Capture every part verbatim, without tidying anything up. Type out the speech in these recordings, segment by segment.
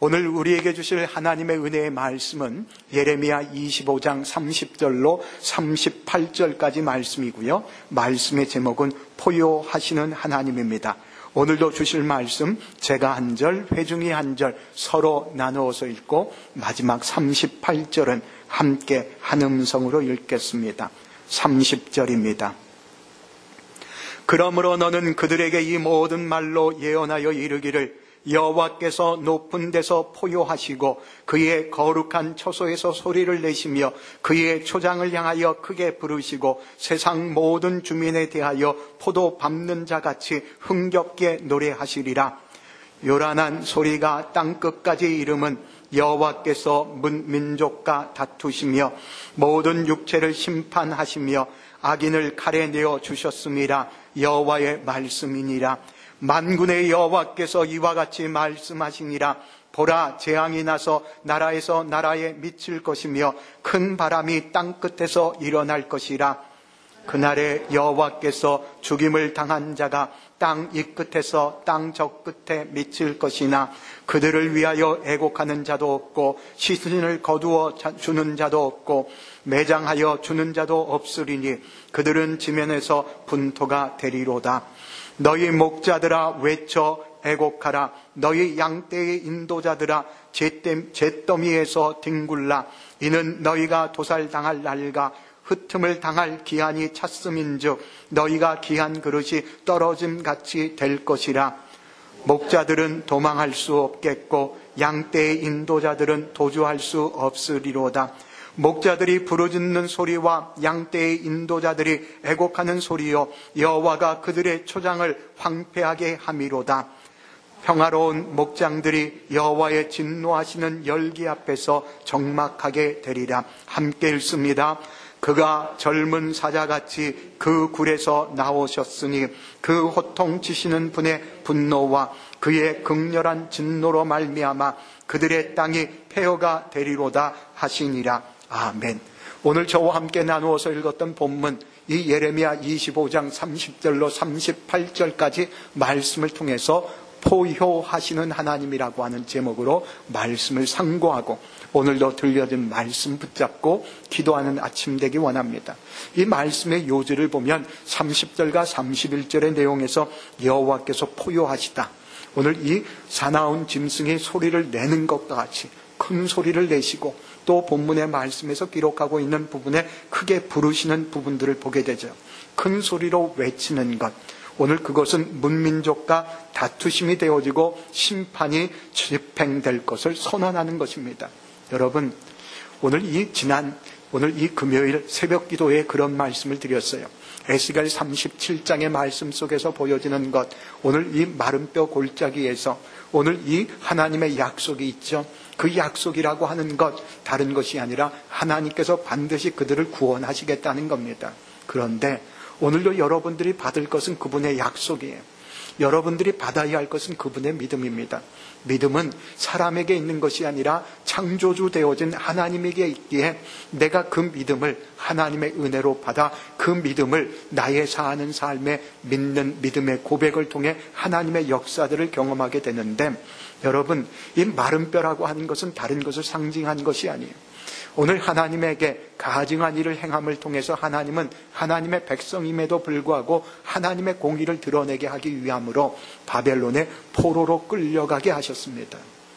오늘 우리에게 주실 하나님의 은혜의 말씀은 예레미야 이십오 장 삼십 절로 삼십팔 절까지 말씀이고요. 말씀의 제목은 포효하시는 하나님입니다. 오늘도 주실 말씀 제가 한 절, 회중이 한 절 서로 나누어서 읽고 마지막 삼십팔 절은 함께 한 음성으로 읽겠습니다. 삼십 절입니다. 그러므로 너는 그들에게 이 모든 말로 예언하여 이르기를 여호와께서 높은 데서 포효하시고 그의 거룩한 처소에서 소리를 내시며 그의 초장을 향하여 크게 부르시고 세상 모든 주민에 대하여 포도 밟는 자같이 흥겹게 노래하시리라. 요란한 소리가 땅끝까지 이름은 여호와께서 문 민족과 다투시며 모든 육체를 심판하시며 악인을 칼에 내어 주셨음이라. 여호와의 말씀이니라. 만군의 여호와께서 이와 같이 말씀하시니라. 보라, 재앙이 나서 나라에서 나라에 미칠 것이며 큰 바람이 땅끝에서 일어날 것이라. 그날에 여호와께서 죽임을 당한 자가 땅 이 끝에서 땅 저 끝에 미칠 것이나 그들을 위하여 애곡하는 자도 없고 시신을 거두어 주는 자도 없고 매장하여 주는 자도 없으리니 그들은 지면에서 분토가 되리로다. 너희 목자들아 외쳐 애곡하라. 너희 양떼의 인도자들아 잿더미에서 뒹굴라. 이는 너희가 도살당할 날과 흩음을 당할 기한이 찼음인즉 너희가 귀한 그릇이 떨어짐같이 될 것이라. 목자들은 도망할 수 없겠고 양떼의 인도자들은 도주할 수 없으리로다. 목자들이 부르짖는 소리와 양떼의 인도자들이 애곡하는 소리요 여호와가 그들의 초장을 황폐하게 함이로다. 평화로운 목장들이 여호와의 진노하시는 열기 앞에서 적막하게 되리라. 함께 읽습니다. 그가 젊은 사자같이 그 굴에서 나오셨으니 그 호통치시는 분의 분노와 그의 극렬한 진노로 말미암아 그들의 땅이 폐허가 되리로다 하시니라. 아멘. 오늘 저와 함께 나누어서 읽었던 본문 이 예레미야 이십오 장 삼십 절로 삼십팔 절까지 말씀을 통해서 포효하시는 하나님이라고 하는 제목으로 말씀을 상고하고 오늘도 들려진 말씀 붙잡고 기도하는 아침 되기 원합니다. 이 말씀의 요지를 보면 삼십 절과 삼십일 절의 내용에서 여호와께서 포효하시다. 오늘 이 사나운 짐승이 소리를 내는 것과 같이 큰 소리를 내시고 또 본문의 말씀에서 기록하고 있는 부분에 크게 부르시는 부분들을 보게 되죠. 큰 소리로 외치는 것. 오늘 그것은 문민족과 다투심이 되어지고 심판이 집행될 것을 선언하는 것입니다. 여러분, 오늘 이 지난 오늘 이 금요일 새벽 기도에 그런 말씀을 드렸어요. 에스겔 삼십칠 장의 말씀 속에서 보여지는 것, 오늘 이 마른 뼈 골짜기에서 오늘 이 하나님의 약속이 있죠. 그 약속이라고 하는 것 다른 것이 아니라 하나님께서 반드시 그들을 구원하시겠다는 겁니다. 그런데 오늘도 여러분들이 받을 것은 그분의 약속이에요. 여러분들이 받아야 할 것은 그분의 믿음입니다. 믿음은 사람에게 있는 것이 아니라 창조주 되어진 하나님에게 있기에 내가 그 믿음을 하나님의 은혜로 받아 그 믿음을 나의 사는 삶에 믿는 믿음의 고백을 통해 하나님의 역사들을 경험하게 되는데, 여러분, 이 마른 뼈라고 하는 것은 다른 것을 상징한 것이 아니에요. 오늘 하나님에게 가증한 일을 행함을 통해서 하나님은 하나님의 백성임에도 불구하고 하나님의 공의를 드러내게 하기 위함으로 바벨론의 포로로 끌려가게 하셨습니다.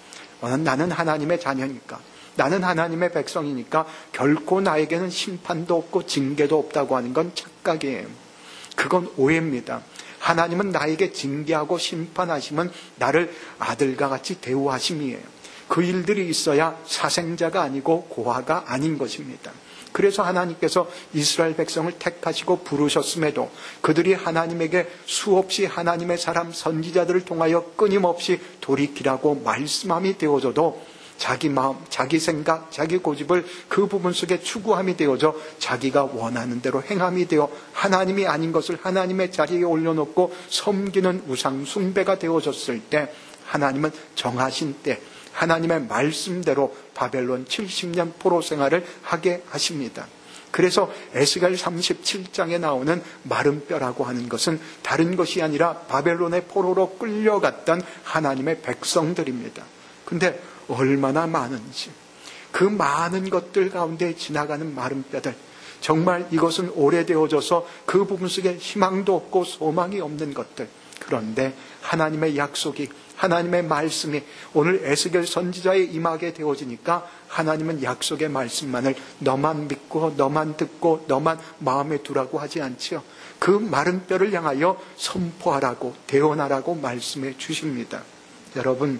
나는 하나님의 자녀니까, 나는 하나님의 백성이니까 결코 나에게는 심판도 없고 징계도 없다고 하는 건 착각이에요. 그건 오해입니다. 하나님은 나에게 징계하고 심판하시면 나를 아들과 같이 대우하심이에요. 그 일들이 있어야 사생자가 아니고 고아가 아닌 것입니다. 그래서 하나님께서 이스라엘 백성을 택하시고 부르셨음에도 그들이 하나님에게 수없이 하나님의 사람 선지자들을 통하여 끊임없이 돌이키라고 말씀함이 되어져도 자기 마음, 자기 생각, 자기 고집을 그 부분 속에 추구함이 되어져 자기가 원하는 대로 행함이 되어 하나님이 아닌 것을 하나님의 자리에 올려놓고 섬기는 우상 숭배가 되어졌을 때 하나님은 정하신 때 하나님의 말씀대로 바벨론 칠십 년 포로 생활을 하게 하십니다. 그래서 에스겔 삼십칠 장에 나오는 마른 뼈라고 하는 것은 다른 것이 아니라 바벨론의 포로로 끌려갔던 하나님의 백성들입니다. 근데 얼마나 많은지, 그 많은 것들 가운데 지나가는 마른 뼈들, 정말 이것은 오래되어져서 그 부분 속에 희망도 없고 소망이 없는 것들. 그런데 하나님의 약속이, 하나님의 말씀이 오늘 에스겔 선지자에 임하게 되어지니까 하나님은 약속의 말씀만을 너만 믿고 너만 듣고 너만 마음에 두라고 하지 않지요. 그 마른 뼈를 향하여 선포하라고, 대언하라고 말씀해 주십니다. 여러분,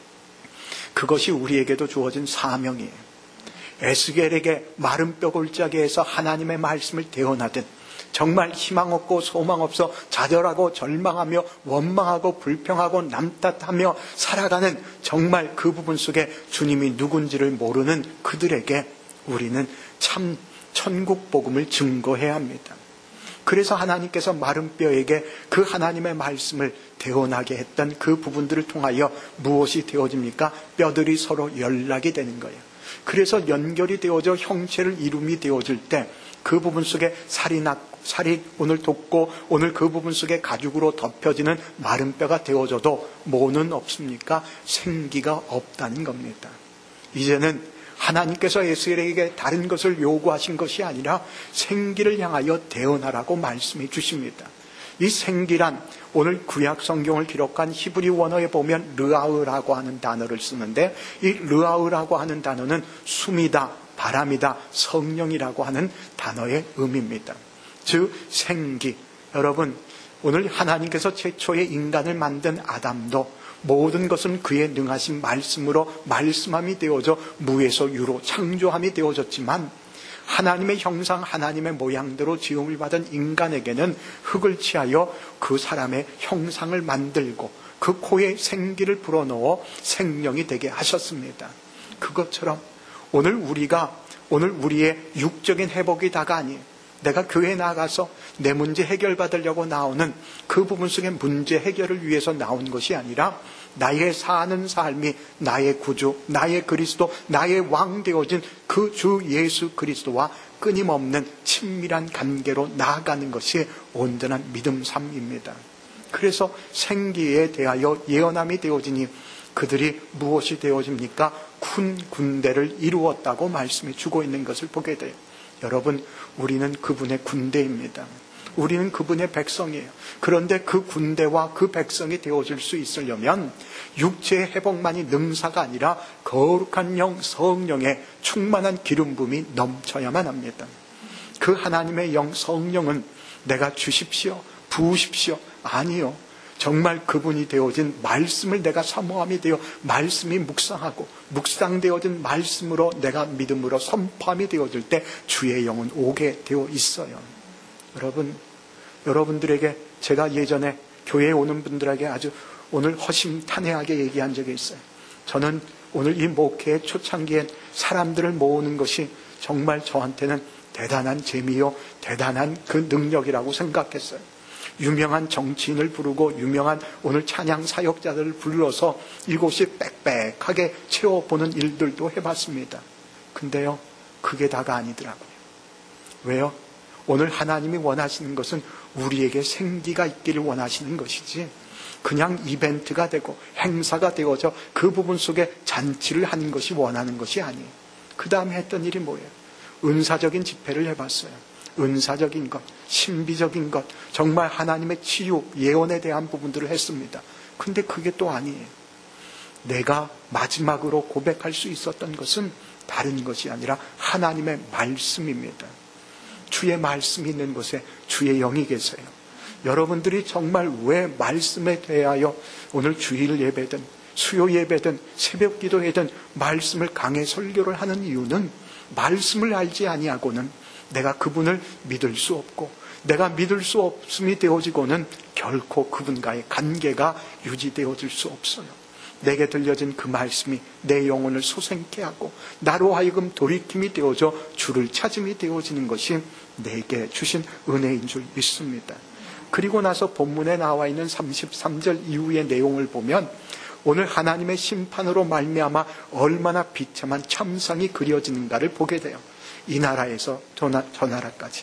그것이 우리에게도 주어진 사명이에요. 에스겔에게 마른 뼈 골짜기에서 하나님의 말씀을 대언하듯 정말 희망 없고 소망 없어 좌절하고 절망하며 원망하고 불평하고 남탓하며 살아가는 정말 그 부분 속에 주님이 누군지를 모르는 그들에게 우리는 참 천국 복음을 증거해야 합니다. 그래서 하나님께서 마른 뼈에게 그 하나님의 말씀을 대언하게 했던 그 부분들을 통하여 무엇이 되어집니까? 뼈들이 서로 연락이 되는 거예요. 그래서 연결이 되어져 형체를 이룸이 되어질 때 그 부분 속에 살이 났고, 살이 오늘 돋고 오늘 그 부분 속에 가죽으로 덮여지는 마른 뼈가 되어져도 뭐는 없습니까? 생기가 없다는 겁니다. 이제는 하나님께서 에스겔에게 다른 것을 요구하신 것이 아니라 생기를 향하여 대언하라고 말씀해 주십니다. 이 생기란 오늘 구약 성경을 기록한 히브리 원어에 보면 르아흐라고 하는 단어를 쓰는데, 이 르아흐라고 하는 단어는 숨이다, 바람이다, 성령이라고 하는 단어의 의미입니다. 즉 생기. 여러분, 오늘 하나님께서 최초의 인간을 만든 아담도 모든 것은 그의 능하신 말씀으로 말씀함이 되어져 무에서 유로 창조함이 되어졌지만, 하나님의 형상, 하나님의 모양대로 지음을 받은 인간에게는 흙을 취하여 그 사람의 형상을 만들고 그 코에 생기를 불어넣어 생명이 되게 하셨습니다. 그것처럼 오늘 우리가, 오늘 우리의 육적인 회복이 다가 아니에요. 내가 교회에 나가서 내 문제 해결받으려고 나오는 그 부분 속의 문제 해결을 위해서 나온 것이 아니라 나의 사는 삶이 나의 구주, 나의 그리스도, 나의 왕 되어진 그 주 예수 그리스도와 끊임없는 친밀한 관계로 나아가는 것이 온전한 믿음 삶입니다. 그래서 생기에 대하여 예언함이 되어지니 그들이 무엇이 되어집니까? 큰 군대를 이루었다고 말씀해 주고 있는 것을 보게 돼요. 여러분, 우리는 그분의 군대입니다. 우리는 그분의 백성이에요. 그런데 그 군대와 그 백성이 되어줄 수 있으려면 육체의 회복만이 능사가 아니라 거룩한 영, 성령의 충만한 기름 부음이 넘쳐야만 합니다. 그 하나님의 영, 성령은 내가 주십시오, 부으십시오, 아니요. 정말 그분이 되어진 말씀을 내가 사모함이 되어 말씀이 묵상하고 묵상되어진 말씀으로 내가 믿음으로 선포함이 되어질 때 주의 영은 오게 되어 있어요. 여러분, 여러분들에게 제가 예전에 교회에 오는 분들에게 아주 오늘 허심탄회하게 얘기한 적이 있어요. 저는 오늘 이 목회의 초창기엔 사람들을 모으는 것이 정말 저한테는 대단한 재미요, 대단한 그 능력이라고 생각했어요. 유명한 정치인을 부르고 유명한 오늘 찬양 사역자들을 불러서 이곳이 빽빽하게 채워보는 일들도 해봤습니다. 근데요, 그게 다가 아니더라고요. 왜요? 오늘 하나님이 원하시는 것은 우리에게 생기가 있기를 원하시는 것이지, 그냥 이벤트가 되고 행사가 되어져 그 부분 속에 잔치를 하는 것이 원하는 것이 아니에요. 그 다음에 했던 일이 뭐예요? 은사적인 집회를 해봤어요. 은사적인 것, 신비적인 것, 정말 하나님의 치유, 예언에 대한 부분들을 했습니다. 근데 그게 또 아니에요. 내가 마지막으로 고백할 수 있었던 것은 다른 것이 아니라 하나님의 말씀입니다. 주의 말씀이 있는 곳에 주의 영이 계세요. 여러분들이 정말 왜 말씀에 대하여 오늘 주일 예배든 수요 예배든 새벽 기도회든 말씀을 강해 설교를 하는 이유는 말씀을 알지 아니하고는 내가 그분을 믿을 수 없고 내가 믿을 수 없음이 되어지고는 결코 그분과의 관계가 유지되어질 수 없어요. 내게 들려진 그 말씀이 내 영혼을 소생케 하고 나로 하여금 돌이킴이 되어져 주를 찾음이 되어지는 것이 내게 주신 은혜인 줄 믿습니다. 그리고 나서 본문에 나와 있는 삼십삼 절 이후의 내용을 보면 오늘 하나님의 심판으로 말미암아 얼마나 비참한 참상이 그려지는가를 보게 돼요. 이 나라에서 저, 나, 저 나라까지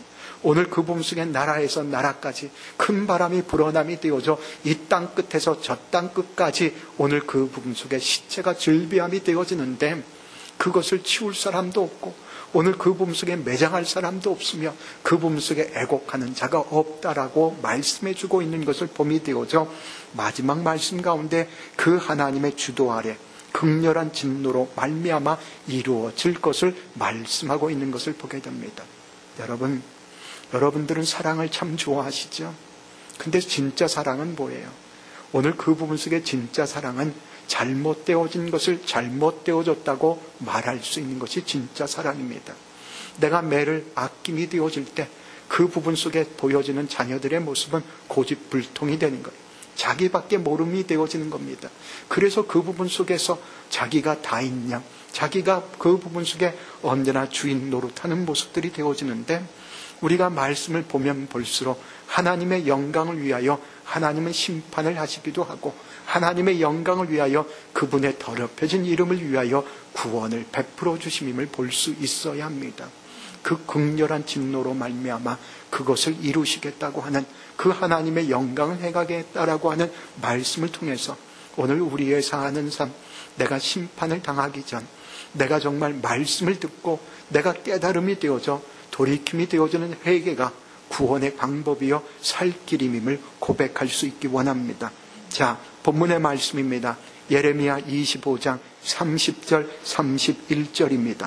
오늘 그 부분 속에 나라에서 나라까지 큰 바람이 불어남이 되어져 이 땅 끝에서 저 땅 끝까지 오늘 그 부분 속에 시체가 즐비함이 되어지는데 그것을 치울 사람도 없고 오늘 그 부분 속에 매장할 사람도 없으며 그 부분 속에 애곡하는 자가 없다라고 말씀해 주고 있는 것을 봄이 되어져 마지막 말씀 가운데 그 하나님의 주도 아래 극렬한 진노로 말미암아 이루어질 것을 말씀하고 있는 것을 보게 됩니다. 여러분, 여러분들은 사랑을 참 좋아하시죠? 근데 진짜 사랑은 뭐예요? 오늘 그 부분 속에 진짜 사랑은 잘못되어진 것을 잘못되어졌다고 말할 수 있는 것이 진짜 사랑입니다. 내가 매를 아낌이 되어질 때 그 부분 속에 보여지는 자녀들의 모습은 고집불통이 되는 거예요. 자기밖에 모름이 되어지는 겁니다. 그래서 그 부분 속에서 자기가 다인 양, 자기가 그 부분 속에 언제나 주인 노릇하는 모습들이 되어지는데 우리가 말씀을 보면 볼수록 하나님의 영광을 위하여 하나님은 심판을 하시기도 하고 하나님의 영광을 위하여 그분의 더럽혀진 이름을 위하여 구원을 베풀어 주심임을 볼 수 있어야 합니다. 그 극렬한 진노로 말미암아 그것을 이루시겠다고 하는 그 하나님의 영광을 행하겠다라고 하는 말씀을 통해서 오늘 우리의 사는 삶, 내가 심판을 당하기 전 내가 정말 말씀을 듣고 내가 깨달음이 되어져 돌이킴이 되어지는 회개가 구원의 방법이요 살 길임임을 고백할 수 있기 원합니다. 자, 본문의 말씀입니다. 예레미야 이십오 장 삼십 절 삼십일 절입니다.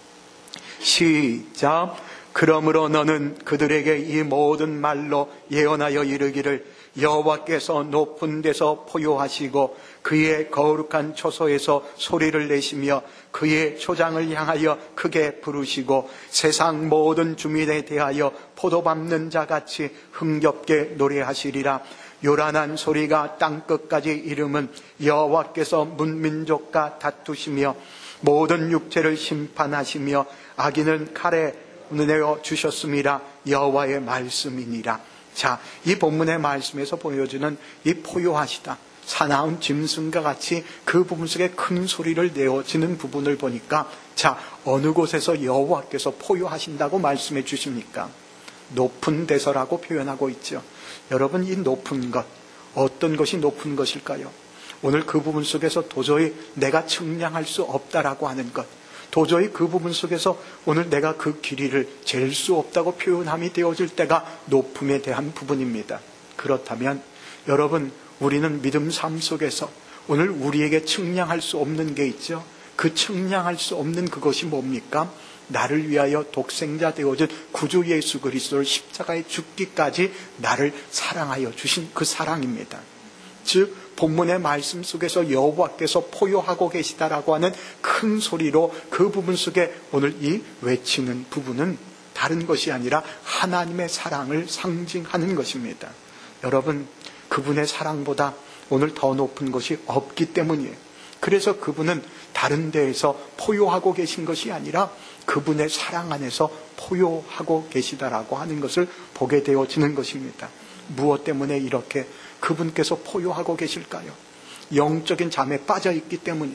시작. 그러므로 너는 그들에게 이 모든 말로 예언하여 이르기를 여호와께서 높은 데서 포효하시고 그의 거룩한 초소에서 소리를 내시며 그의 초장을 향하여 크게 부르시고 세상 모든 주민에 대하여 포도 밟는 자같이 흥겹게 노래하시리라. 요란한 소리가 땅끝까지 이름은 여호와께서 문민족과 다투시며 모든 육체를 심판하시며 악인은 칼에 내어 주셨음이라. 여호와의 말씀이니라. 자, 이 본문의 말씀에서 보여주는 이 포효하시다, 사나운 짐승과 같이 그 부분 속에 큰 소리를 내어지는 부분을 보니까 자, 어느 곳에서 여호와께서 포효하신다고 말씀해 주십니까? 높은 데서라고 표현하고 있죠. 여러분, 이 높은 것, 어떤 것이 높은 것일까요? 오늘 그 부분 속에서 도저히 내가 측량할 수 없다라고 하는 것, 도저히 그 부분 속에서 오늘 내가 그 길이를 잴 수 없다고 표현함이 되어질 때가 높음에 대한 부분입니다. 그렇다면 여러분, 우리는 믿음 삶 속에서 오늘 우리에게 측량할 수 없는 게 있죠. 그 측량할 수 없는 그것이 뭡니까? 나를 위하여 독생자 되어진 구주 예수 그리스도를 십자가에 죽기까지 나를 사랑하여 주신 그 사랑입니다. 즉 본문의 말씀 속에서 여호와께서 포효하고 계시다라고 하는 큰 소리로 그 부분 속에 오늘 이 외치는 부분은 다른 것이 아니라 하나님의 사랑을 상징하는 것입니다. 여러분, 그분의 사랑보다 오늘 더 높은 것이 없기 때문이에요. 그래서 그분은 다른 데에서 포효하고 계신 것이 아니라 그분의 사랑 안에서 포효하고 계시다라고 하는 것을 보게 되어지는 것입니다. 무엇 때문에 이렇게 그분께서 포효하고 계실까요? 영적인 잠에 빠져 있기 때문이에요.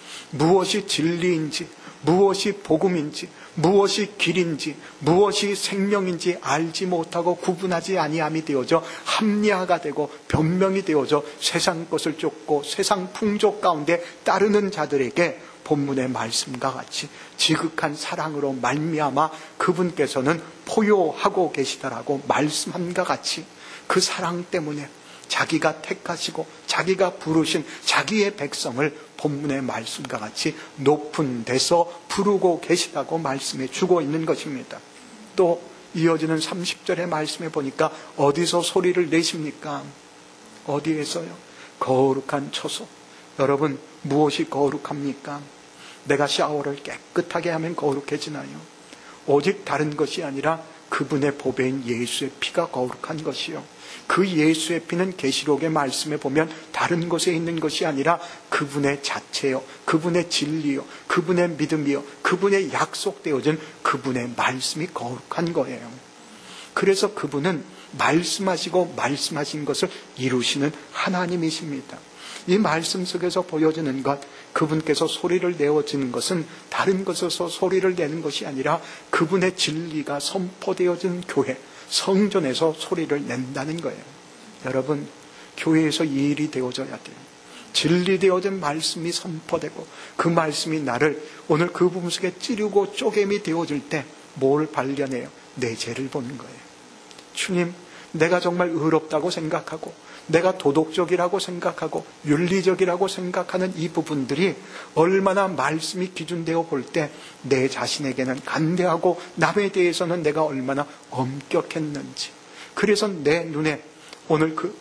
무엇이 진리인지, 무엇이 복음인지, 무엇이 길인지, 무엇이 생명인지 알지 못하고 구분하지 아니함이 되어져 합리화가 되고 변명이 되어져 세상 것을 쫓고 세상 풍족 가운데 따르는 자들에게 본문의 말씀과 같이 지극한 사랑으로 말미암아 그분께서는 포효하고 계시다라고 말씀함과 같이 그 사랑 때문에 자기가 택하시고 자기가 부르신 자기의 백성을 본문의 말씀과 같이 높은 데서 부르고 계시다고 말씀해 주고 있는 것입니다. 또 이어지는 삼십 절의 말씀에 보니까 어디서 소리를 내십니까? 어디에서요? 거룩한 처소. 여러분, 무엇이 거룩합니까? 내가 샤워를 깨끗하게 하면 거룩해지나요? 오직 다른 것이 아니라 그분의 보배인 예수의 피가 거룩한 것이요, 그 예수의 피는 계시록의 말씀에 보면 다른 곳에 있는 것이 아니라 그분의 자체요, 그분의 진리요, 그분의 믿음이요, 그분의 약속되어진 그분의 말씀이 거룩한 거예요. 그래서 그분은 말씀하시고 말씀하신 것을 이루시는 하나님이십니다. 이 말씀 속에서 보여지는 것, 그분께서 소리를 내어지는 것은 다른 것에서 소리를 내는 것이 아니라 그분의 진리가 선포되어진 교회, 성전에서 소리를 낸다는 거예요. 여러분, 교회에서 이 일이 되어져야 돼요. 진리되어진 말씀이 선포되고 그 말씀이 나를 오늘 그 부분 속에 찌르고 쪼개미 되어질 때 뭘 발견해요? 내 죄를 보는 거예요. 주님, 내가 정말 의롭다고 생각하고 내가 도덕적이라고 생각하고 윤리적이라고 생각하는 이 부분들이 얼마나 말씀이 기준되어 볼 때 내 자신에게는 간대하고 남에 대해서는 내가 얼마나 엄격했는지, 그래서 내 눈에 오늘 그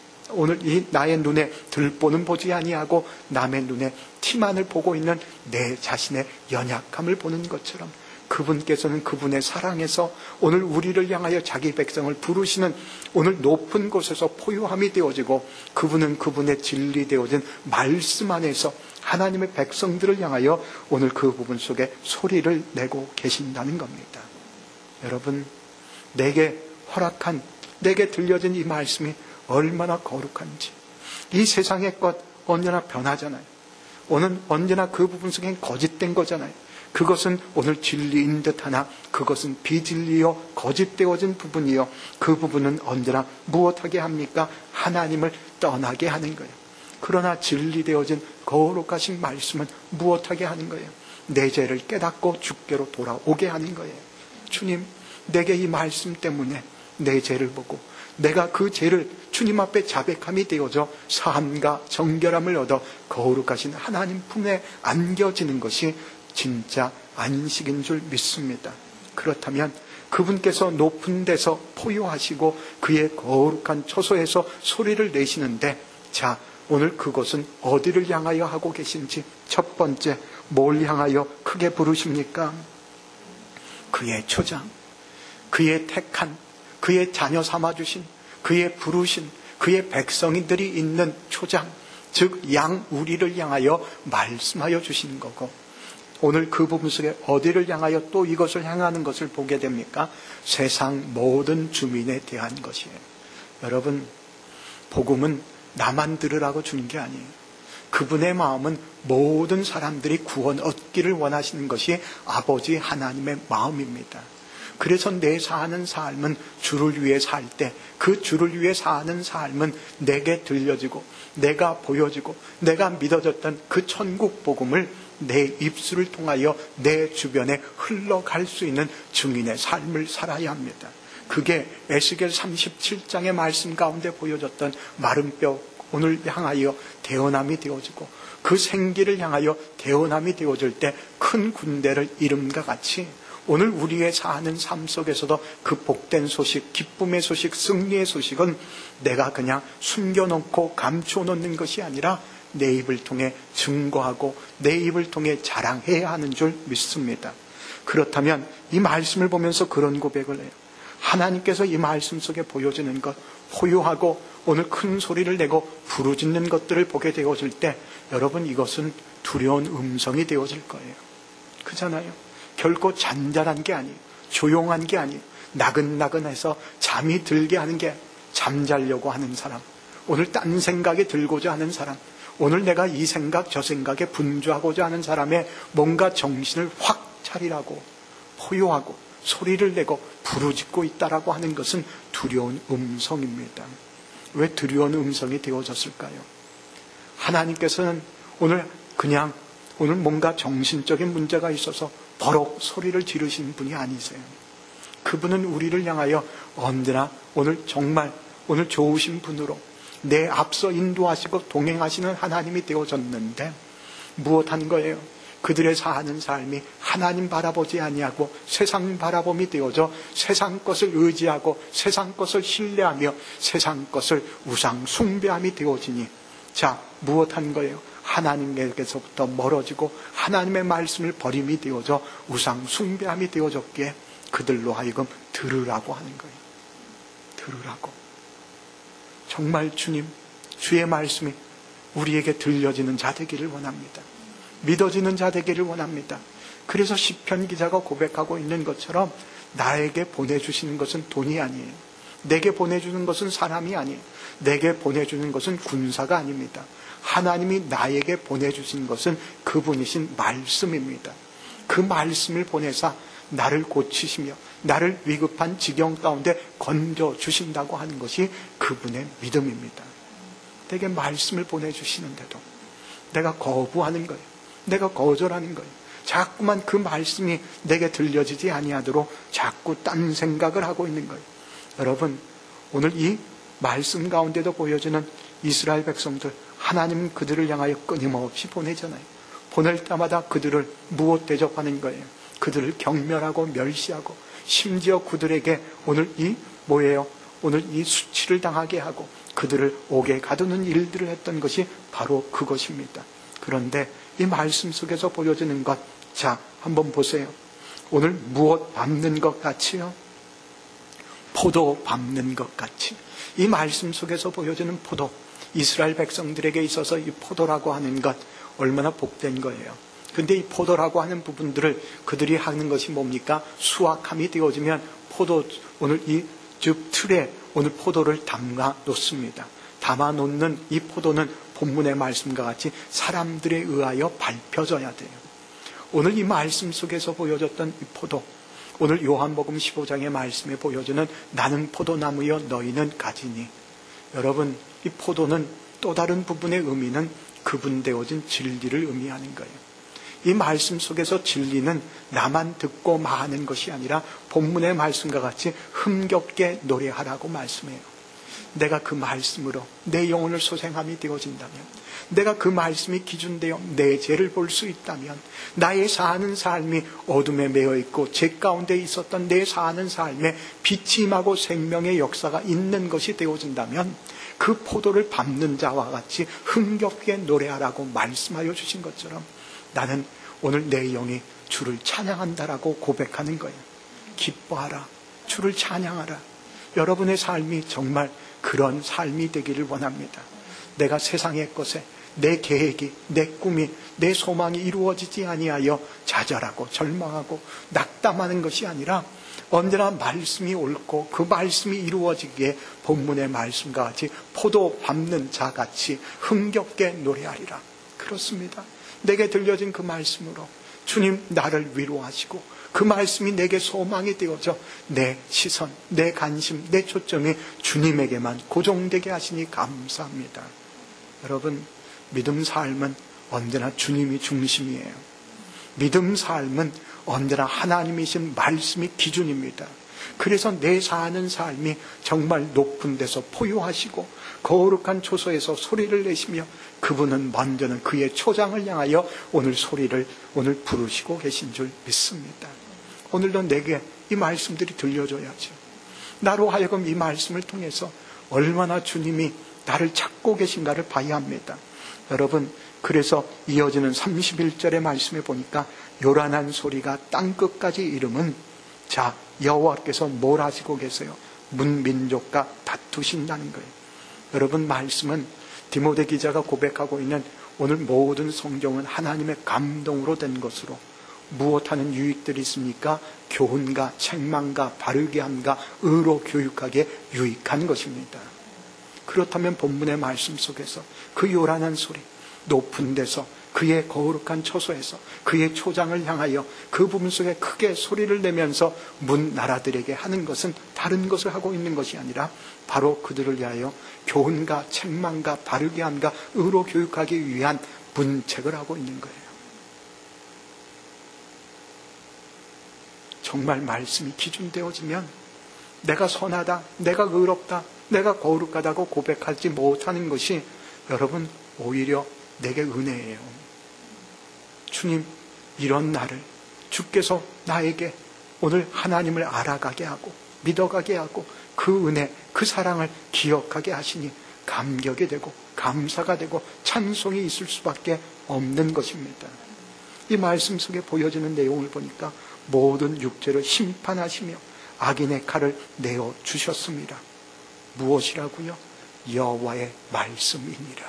오늘 이 나의 눈에 들보는 보지 아니하고 남의 눈에 티만을 보고 있는 내 자신의 연약함을 보는 것처럼 그분께서는 그분의 사랑에서 오늘 우리를 향하여 자기 백성을 부르시는 오늘 높은 곳에서 포효함이 되어지고 그분은 그분의 진리되어진 말씀 안에서 하나님의 백성들을 향하여 오늘 그 부분 속에 소리를 내고 계신다는 겁니다. 여러분, 내게 허락한, 내게 들려진 이 말씀이 얼마나 거룩한지. 이 세상의 것 언제나 변하잖아요. 오늘 언제나 그 부분 속엔 거짓된 거잖아요. 그것은 오늘 진리인 듯 하나 그것은 비진리요 거짓되어진 부분이요, 그 부분은 언제나 무엇하게 합니까? 하나님을 떠나게 하는 거예요. 그러나 진리되어진 거룩하신 말씀은 무엇하게 하는 거예요? 내 죄를 깨닫고 주께로 돌아오게 하는 거예요. 주님, 내게 이 말씀 때문에 내 죄를 보고 내가 그 죄를 주님 앞에 자백함이 되어져 사함과 정결함을 얻어 거룩하신 하나님 품에 안겨지는 것이 진짜 안식인 줄 믿습니다. 그렇다면 그분께서 높은 데서 포효하시고 그의 거룩한 처소에서 소리를 내시는데, 자, 오늘 그것은 어디를 향하여 하고 계신지, 첫 번째 뭘 향하여 크게 부르십니까? 그의 초장, 그의 택한, 그의 자녀 삼아주신, 그의 부르신, 그의 백성인들이 있는 초장, 즉 양 우리를 향하여 말씀하여 주시는 거고, 오늘 그 부분 속에 어디를 향하여 또 이것을 향하는 것을 보게 됩니까? 세상 모든 주민에 대한 것이에요. 여러분, 복음은 나만 들으라고 주는 게 아니에요. 그분의 마음은 모든 사람들이 구원 얻기를 원하시는 것이 아버지 하나님의 마음입니다. 그래서 내 사는 삶은 주를 위해 살 때 그 주를 위해 사는 삶은 내게 들려지고 내가 보여지고 내가 믿어졌던 그 천국 복음을 내 입술을 통하여 내 주변에 흘러갈 수 있는 증인의 삶을 살아야 합니다. 그게 에스겔 삼십칠 장의 말씀 가운데 보여졌던 마른 뼈 오늘 향하여 태어남이 되어지고 그 생기를 향하여 태어남이 되어질 때 큰 군대를 이름과 같이 오늘 우리의 사는 삶 속에서도 그 복된 소식, 기쁨의 소식, 승리의 소식은 내가 그냥 숨겨놓고 감춰놓는 것이 아니라 내 입을 통해 증거하고 내 입을 통해 자랑해야 하는 줄 믿습니다. 그렇다면 이 말씀을 보면서 그런 고백을 해요. 하나님께서 이 말씀 속에 보여지는 것, 포효하고 오늘 큰 소리를 내고 부르짖는 것들을 보게 되어질 때 여러분, 이것은 두려운 음성이 되어질 거예요. 그잖아요. 결코 잔잔한 게 아니에요. 조용한 게 아니에요. 나긋나긋해서 잠이 들게 하는 게, 잠자려고 하는 사람, 오늘 딴 생각이 들고자 하는 사람, 오늘 내가 이 생각 저 생각에 분주하고자 하는 사람의 뭔가 정신을 확 차리라고 포효하고 소리를 내고 부르짖고 있다라고 하는 것은 두려운 음성입니다. 왜 두려운 음성이 되어졌을까요? 하나님께서는 오늘 그냥 오늘 뭔가 정신적인 문제가 있어서 버럭 소리를 지르시는 분이 아니세요. 그분은 우리를 향하여 언제나 오늘 정말 오늘 좋으신 분으로 내 앞서 인도하시고 동행하시는 하나님이 되어졌는데 무엇한 거예요? 그들의 사는 삶이 하나님 바라보지 아니하고 세상 바라봄이 되어져 세상 것을 의지하고 세상 것을 신뢰하며 세상 것을 우상 숭배함이 되어지니, 자, 무엇한 거예요? 하나님께서부터 멀어지고 하나님의 말씀을 버림이 되어져 우상 숭배함이 되어졌기에 그들로 하여금 들으라고 하는 거예요. 들으라고. 정말 주님, 주의 말씀이 우리에게 들려지는 자 되기를 원합니다. 믿어지는 자 되기를 원합니다. 그래서 시편 기자가 고백하고 있는 것처럼 나에게 보내주시는 것은 돈이 아니에요. 내게 보내주는 것은 사람이 아니에요. 내게 보내주는 것은 군사가 아닙니다. 하나님이 나에게 보내주신 것은 그분이신 말씀입니다. 그 말씀을 보내사 나를 고치시며 나를 위급한 지경 가운데 건져주신다고 하는 것이 그분의 믿음입니다. 내게 말씀을 보내주시는데도 내가 거부하는 거예요. 내가 거절하는 거예요. 자꾸만 그 말씀이 내게 들려지지 아니하도록 자꾸 딴 생각을 하고 있는 거예요. 여러분, 오늘 이 말씀 가운데도 보여지는 이스라엘 백성들, 하나님은 그들을 향하여 끊임없이 보내잖아요. 보낼 때마다 그들을 무엇 대접하는 거예요? 그들을 경멸하고 멸시하고, 심지어 그들에게 오늘 이 뭐예요? 오늘 이 수치를 당하게 하고 그들을 옥에 가두는 일들을 했던 것이 바로 그것입니다. 그런데 이 말씀 속에서 보여지는 것, 자, 한번 보세요. 오늘 무엇 밟는 것 같이요? 포도 밟는 것 같이. 이 말씀 속에서 보여지는 포도, 이스라엘 백성들에게 있어서 이 포도라고 하는 것 얼마나 복된 거예요. 근데 이 포도라고 하는 부분들을 그들이 하는 것이 뭡니까? 수확함이 되어지면 포도, 오늘 이 즙 틀에 오늘 포도를 담가 놓습니다. 담아 놓는 이 포도는 본문의 말씀과 같이 사람들에 의하여 밟혀져야 돼요. 오늘 이 말씀 속에서 보여졌던 이 포도, 오늘 요한복음 십오 장의 말씀에 보여지는 나는 포도나무여 너희는 가지니. 여러분, 이 포도는 또 다른 부분의 의미는 그분되어진 진리를 의미하는 거예요. 이 말씀 속에서 진리는 나만 듣고 마하는 것이 아니라 본문의 말씀과 같이 흥겹게 노래하라고 말씀해요. 내가 그 말씀으로 내 영혼을 소생함이 되어진다면, 내가 그 말씀이 기준되어 내 죄를 볼 수 있다면, 나의 사는 삶이 어둠에 매여 있고 죄 가운데 있었던 내 사는 삶에 빛이 임하고 생명의 역사가 있는 것이 되어진다면, 그 포도를 밟는 자와 같이 흥겹게 노래하라고 말씀하여 주신 것처럼 나는 오늘 내 영이 주를 찬양한다라고 고백하는 거예요. 기뻐하라, 주를 찬양하라. 여러분의 삶이 정말 그런 삶이 되기를 원합니다. 내가 세상의 것에 내 계획이, 내 꿈이, 내 소망이 이루어지지 아니하여 좌절하고 절망하고 낙담하는 것이 아니라 언제나 말씀이 옳고 그 말씀이 이루어지기에 본문의 말씀과 같이 포도 밟는 자같이 흥겹게 노래하리라. 그렇습니다. 내게 들려진 그 말씀으로 주님 나를 위로하시고 그 말씀이 내게 소망이 되어져 내 시선, 내 관심, 내 초점이 주님에게만 고정되게 하시니 감사합니다. 여러분, 믿음 삶은 언제나 주님이 중심이에요. 믿음 삶은 언제나 하나님이신 말씀이 기준입니다. 그래서 내 사는 삶이 정말 높은 데서 포효하시고 거룩한 초소에서 소리를 내시며 그분은 먼저는 그의 초장을 향하여 오늘 소리를 오늘 부르시고 계신 줄 믿습니다. 오늘도 내게 이 말씀들이 들려줘야죠. 나로 하여금 이 말씀을 통해서 얼마나 주님이 나를 찾고 계신가를 봐야 합니다. 여러분, 그래서 이어지는 삼십일 절의 말씀에 보니까 요란한 소리가 땅끝까지 이름은, 자, 여호와께서 뭘 하시고 계세요? 문민족과 다투신다는 거예요. 여러분, 말씀은 디모데 기자가 고백하고 있는 오늘 모든 성경은 하나님의 감동으로 된 것으로 무엇하는 유익들이 있습니까? 교훈과 책망과 바르게 함과 의로 교육하기에 유익한 것입니다. 그렇다면 본문의 말씀 속에서 그 요란한 소리, 높은 데서 그의 거룩한 처소에서 그의 초장을 향하여 그 부분 속에 크게 소리를 내면서 문 나라들에게 하는 것은 다른 것을 하고 있는 것이 아니라 바로 그들을 위하여 교훈과 책망과 바르게 함과 의로 교육하기 위한 문책을 하고 있는 거예요. 정말 말씀이 기준되어지면 내가 선하다, 내가 의롭다, 내가 거룩하다고 고백하지 못하는 것이 여러분 오히려 내게 은혜예요. 주님, 이런 나를 주께서 나에게 오늘 하나님을 알아가게 하고 믿어가게 하고 그 은혜, 그 사랑을 기억하게 하시니 감격이 되고 감사가 되고 찬송이 있을 수밖에 없는 것입니다. 이 말씀 속에 보여지는 내용을 보니까 모든 육체를 심판하시며 악인의 칼을 내어 주셨습니다. 무엇이라고요? 여호와의 말씀이니라.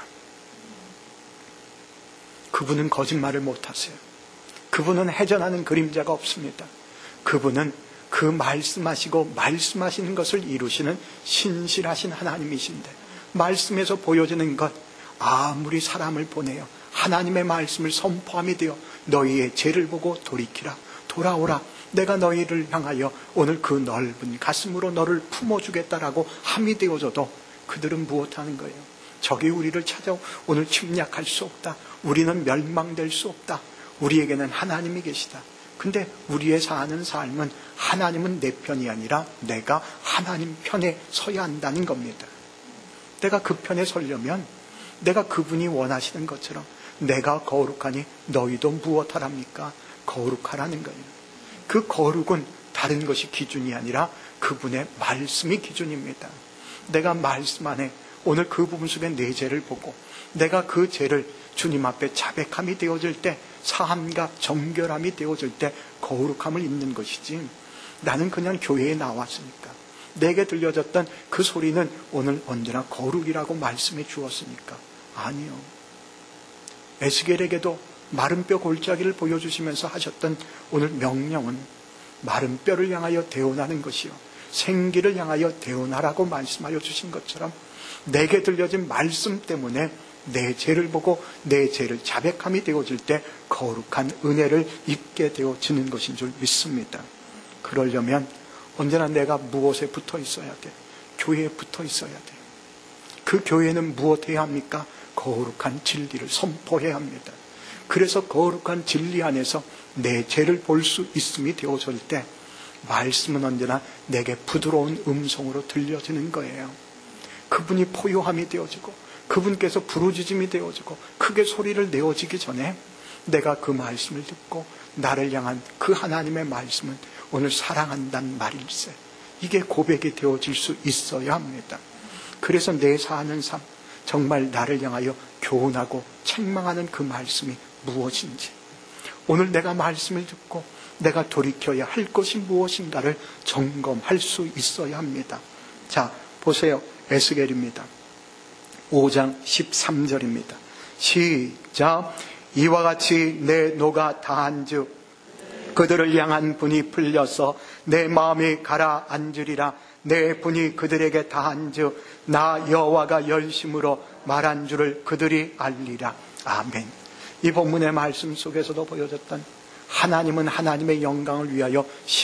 그분은 거짓말을 못하세요. 그분은 해전하는 그림자가 없습니다. 그분은 그 말씀하시고 말씀하시는 것을 이루시는 신실하신 하나님이신데, 말씀에서 보여지는 것, 아무리 사람을 보내어 하나님의 말씀을 선포함이 되어 너희의 죄를 보고 돌이키라, 돌아오라, 내가 너희를 향하여 오늘 그 넓은 가슴으로 너를 품어주겠다라고 함이 되어져도 그들은 무엇하는 거예요? 적이 우리를 찾아 오늘 침략할 수 없다, 우리는 멸망될 수 없다, 우리에게는 하나님이 계시다. 근데 우리의 사는 삶은 하나님은 내 편이 아니라 내가 하나님 편에 서야 한다는 겁니다. 내가 그 편에 서려면 내가 그분이 원하시는 것처럼 내가 거룩하니 너희도 무엇하랍니까? 거룩하라는 거예요. 그 거룩은 다른 것이 기준이 아니라 그분의 말씀이 기준입니다. 내가 말씀 안에 오늘 그 부분 속에 내 죄를 보고 내가 그 죄를 주님 앞에 자백함이 되어질 때, 사함과 정결함이 되어질 때 거룩함을 입는 것이지, 나는 그냥 교회에 나왔으니까 내게 들려졌던 그 소리는 오늘 언제나 거룩이라고 말씀해 주었으니까. 아니요. 에스겔에게도 마른 뼈 골짜기를 보여주시면서 하셨던 오늘 명령은 마른 뼈를 향하여 대언하는 것이요, 생기를 향하여 대언하라고 말씀하여 주신 것처럼 내게 들려진 말씀 때문에 내 죄를 보고 내 죄를 자백함이 되어질 때 거룩한 은혜를 입게 되어지는 것인 줄 믿습니다. 그러려면 언제나 내가 무엇에 붙어 있어야 돼? 교회에 붙어 있어야 돼. 그 교회는 무엇 해야 합니까? 거룩한 진리를 선포해야 합니다. 그래서 거룩한 진리 안에서 내 죄를 볼 수 있음이 되어질 때 말씀은 언제나 내게 부드러운 음성으로 들려지는 거예요. 그분이 포효함이 되어지고 그분께서 부르짖음이 되어지고 크게 소리를 내어지기 전에 내가 그 말씀을 듣고 나를 향한 그 하나님의 말씀은 오늘 사랑한다는 말일세, 이게 고백이 되어질 수 있어야 합니다. 그래서 내 사는 삶, 정말 나를 향하여 교훈하고 책망하는 그 말씀이 무엇인지, 오늘 내가 말씀을 듣고 내가 돌이켜야 할 것이 무엇인가를 점검할 수 있어야 합니다. 자, 보세요. 에스겔입니다. 오 장 십삼 절입니다. 시작. 이와 같이 내 노가 다한즉 그들을 향한 분이 풀려서 내 마음이 가라앉으리라. 내 분이 그들에게 다한즉 나 여호와가 열심으로 말한 줄을 그들이 알리라. 아멘. 이 본문의 말씀 속에서도 보여졌던 하나님은 하나님의 영광을 위하여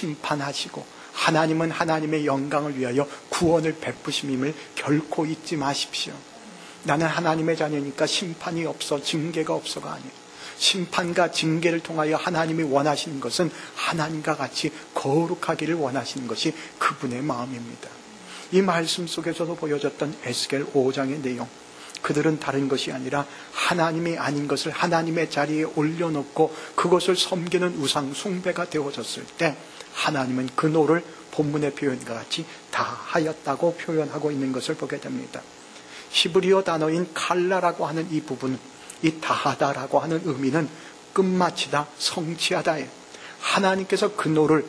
심판하시고 하나님은 하나님의 영광을 위하여 구원을 베푸심임을 결코 잊지 마십시오. 나는 하나님의 자녀니까 심판이 없어, 징계가 없어가 아니에요. 심판과 징계를 통하여 하나님이 원하시는 것은 하나님과 같이 거룩하기를 원하시는 것이 그분의 마음입니다. 이 말씀 속에서도 보여졌던 에스겔 오 장의 내용, 그들은 다른 것이 아니라 하나님이 아닌 것을 하나님의 자리에 올려놓고 그것을 섬기는 우상 숭배가 되어졌을 때 하나님은 그 노를 본문의 표현과 같이 다 하였다고 표현하고 있는 것을 보게 됩니다. 히브리어 단어인 칼라라고 하는 이 부분, 이 다하다라고 하는 의미는 끝마치다, 성취하다예요. 하나님께서 그 노를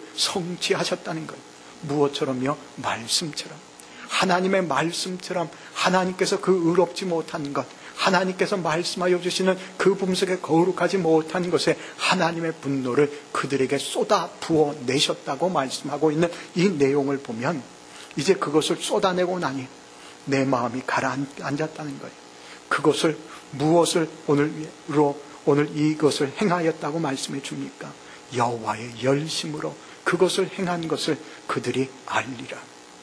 성취하셨다는 거예요. 무엇처럼요? 말씀처럼. 하나님의 말씀처럼 하나님께서 그 의롭지 못한 것, 하나님께서 말씀하여 주시는 그 분석에 거룩하지 못한 것에 하나님의 분노를 그들에게 쏟아 부어 내셨다고 말씀하고 있는 이 내용을 보면 이제 그것을 쏟아내고 나니 내 마음이 가라앉았다는 거예요. 그것을 무엇을 오늘로 오늘 이것을 행하였다고 말씀해 줍니까? 여호와의 열심으로 그것을 행한 것을 그들이 알리라.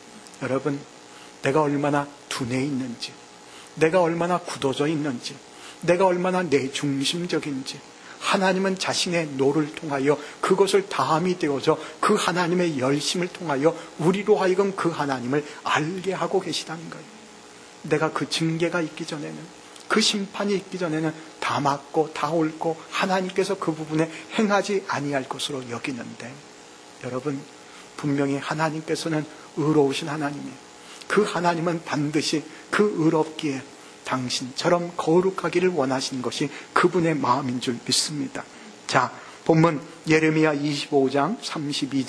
여러분, 내가 얼마나 둔해 있는지, 내가 얼마나 굳어져 있는지, 내가 얼마나 내 중심적인지, 하나님은 자신의 노를 통하여 그것을 다함이 되어져 그 하나님의 열심을 통하여 우리로 하여금 그 하나님을 알게 하고 계시다는 거예요. 내가 그 징계가 있기 전에는, 그 심판이 있기 전에는 다 맞고 다 옳고 하나님께서 그 부분에 행하지 아니할 것으로 여기는데, 여러분, 분명히 하나님께서는 의로우신 하나님이에요. 그 하나님은 반드시 그 의롭기에 당신처럼 거룩하기를 원하시는 것이 그분의 마음인 줄 믿습니다. 자, 본문 예레미야 이십오 장 삼십이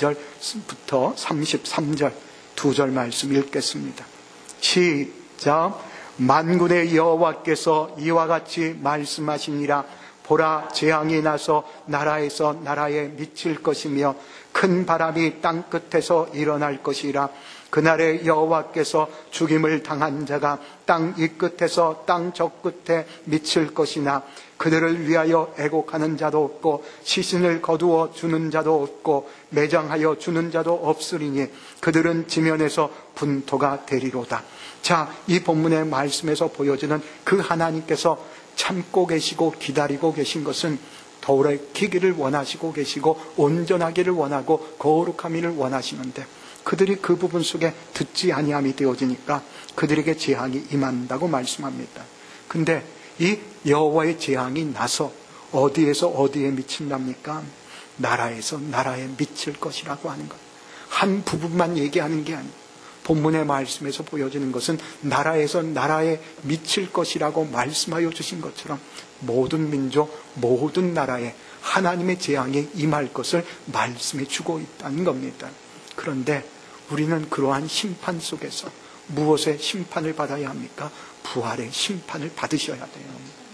절부터 삼십삼 절 두 절 말씀 읽겠습니다. 시작. 만군의 여호와께서 이와 같이 말씀하시니라. 보라, 재앙이 나서 나라에서 나라에 미칠 것이며 큰 바람이 땅 끝에서 일어날 것이라. 그날에 여호와께서 죽임을 당한 자가 땅 이 끝에서 땅 저 끝에 미칠 것이나 그들을 위하여 애곡하는 자도 없고 시신을 거두어 주는 자도 없고 매장하여 주는 자도 없으리니 그들은 지면에서 분토가 되리로다. 자, 이 본문의 말씀에서 보여지는 그 하나님께서 참고 계시고 기다리고 계신 것은 돌이키기를 원하시고 계시고 온전하기를 원하고 거룩함을 원하시는데 그들이 그 부분 속에 듣지 아니함이 되어지니까 그들에게 재앙이 임한다고 말씀합니다. 근데 이 여호와의 재앙이 나서 어디에서 어디에 미친답니까? 나라에서 나라에 미칠 것이라고 하는 것. 한 부분만 얘기하는 게 아니에요. 본문의 말씀에서 보여지는 것은 나라에서 나라에 미칠 것이라고 말씀하여 주신 것처럼 모든 민족, 모든 나라에 하나님의 재앙이 임할 것을 말씀해 주고 있다는 겁니다. 그런데 우리는 그러한 심판 속에서 무엇의 심판을 받아야 합니까? 부활의 심판을 받으셔야 돼요.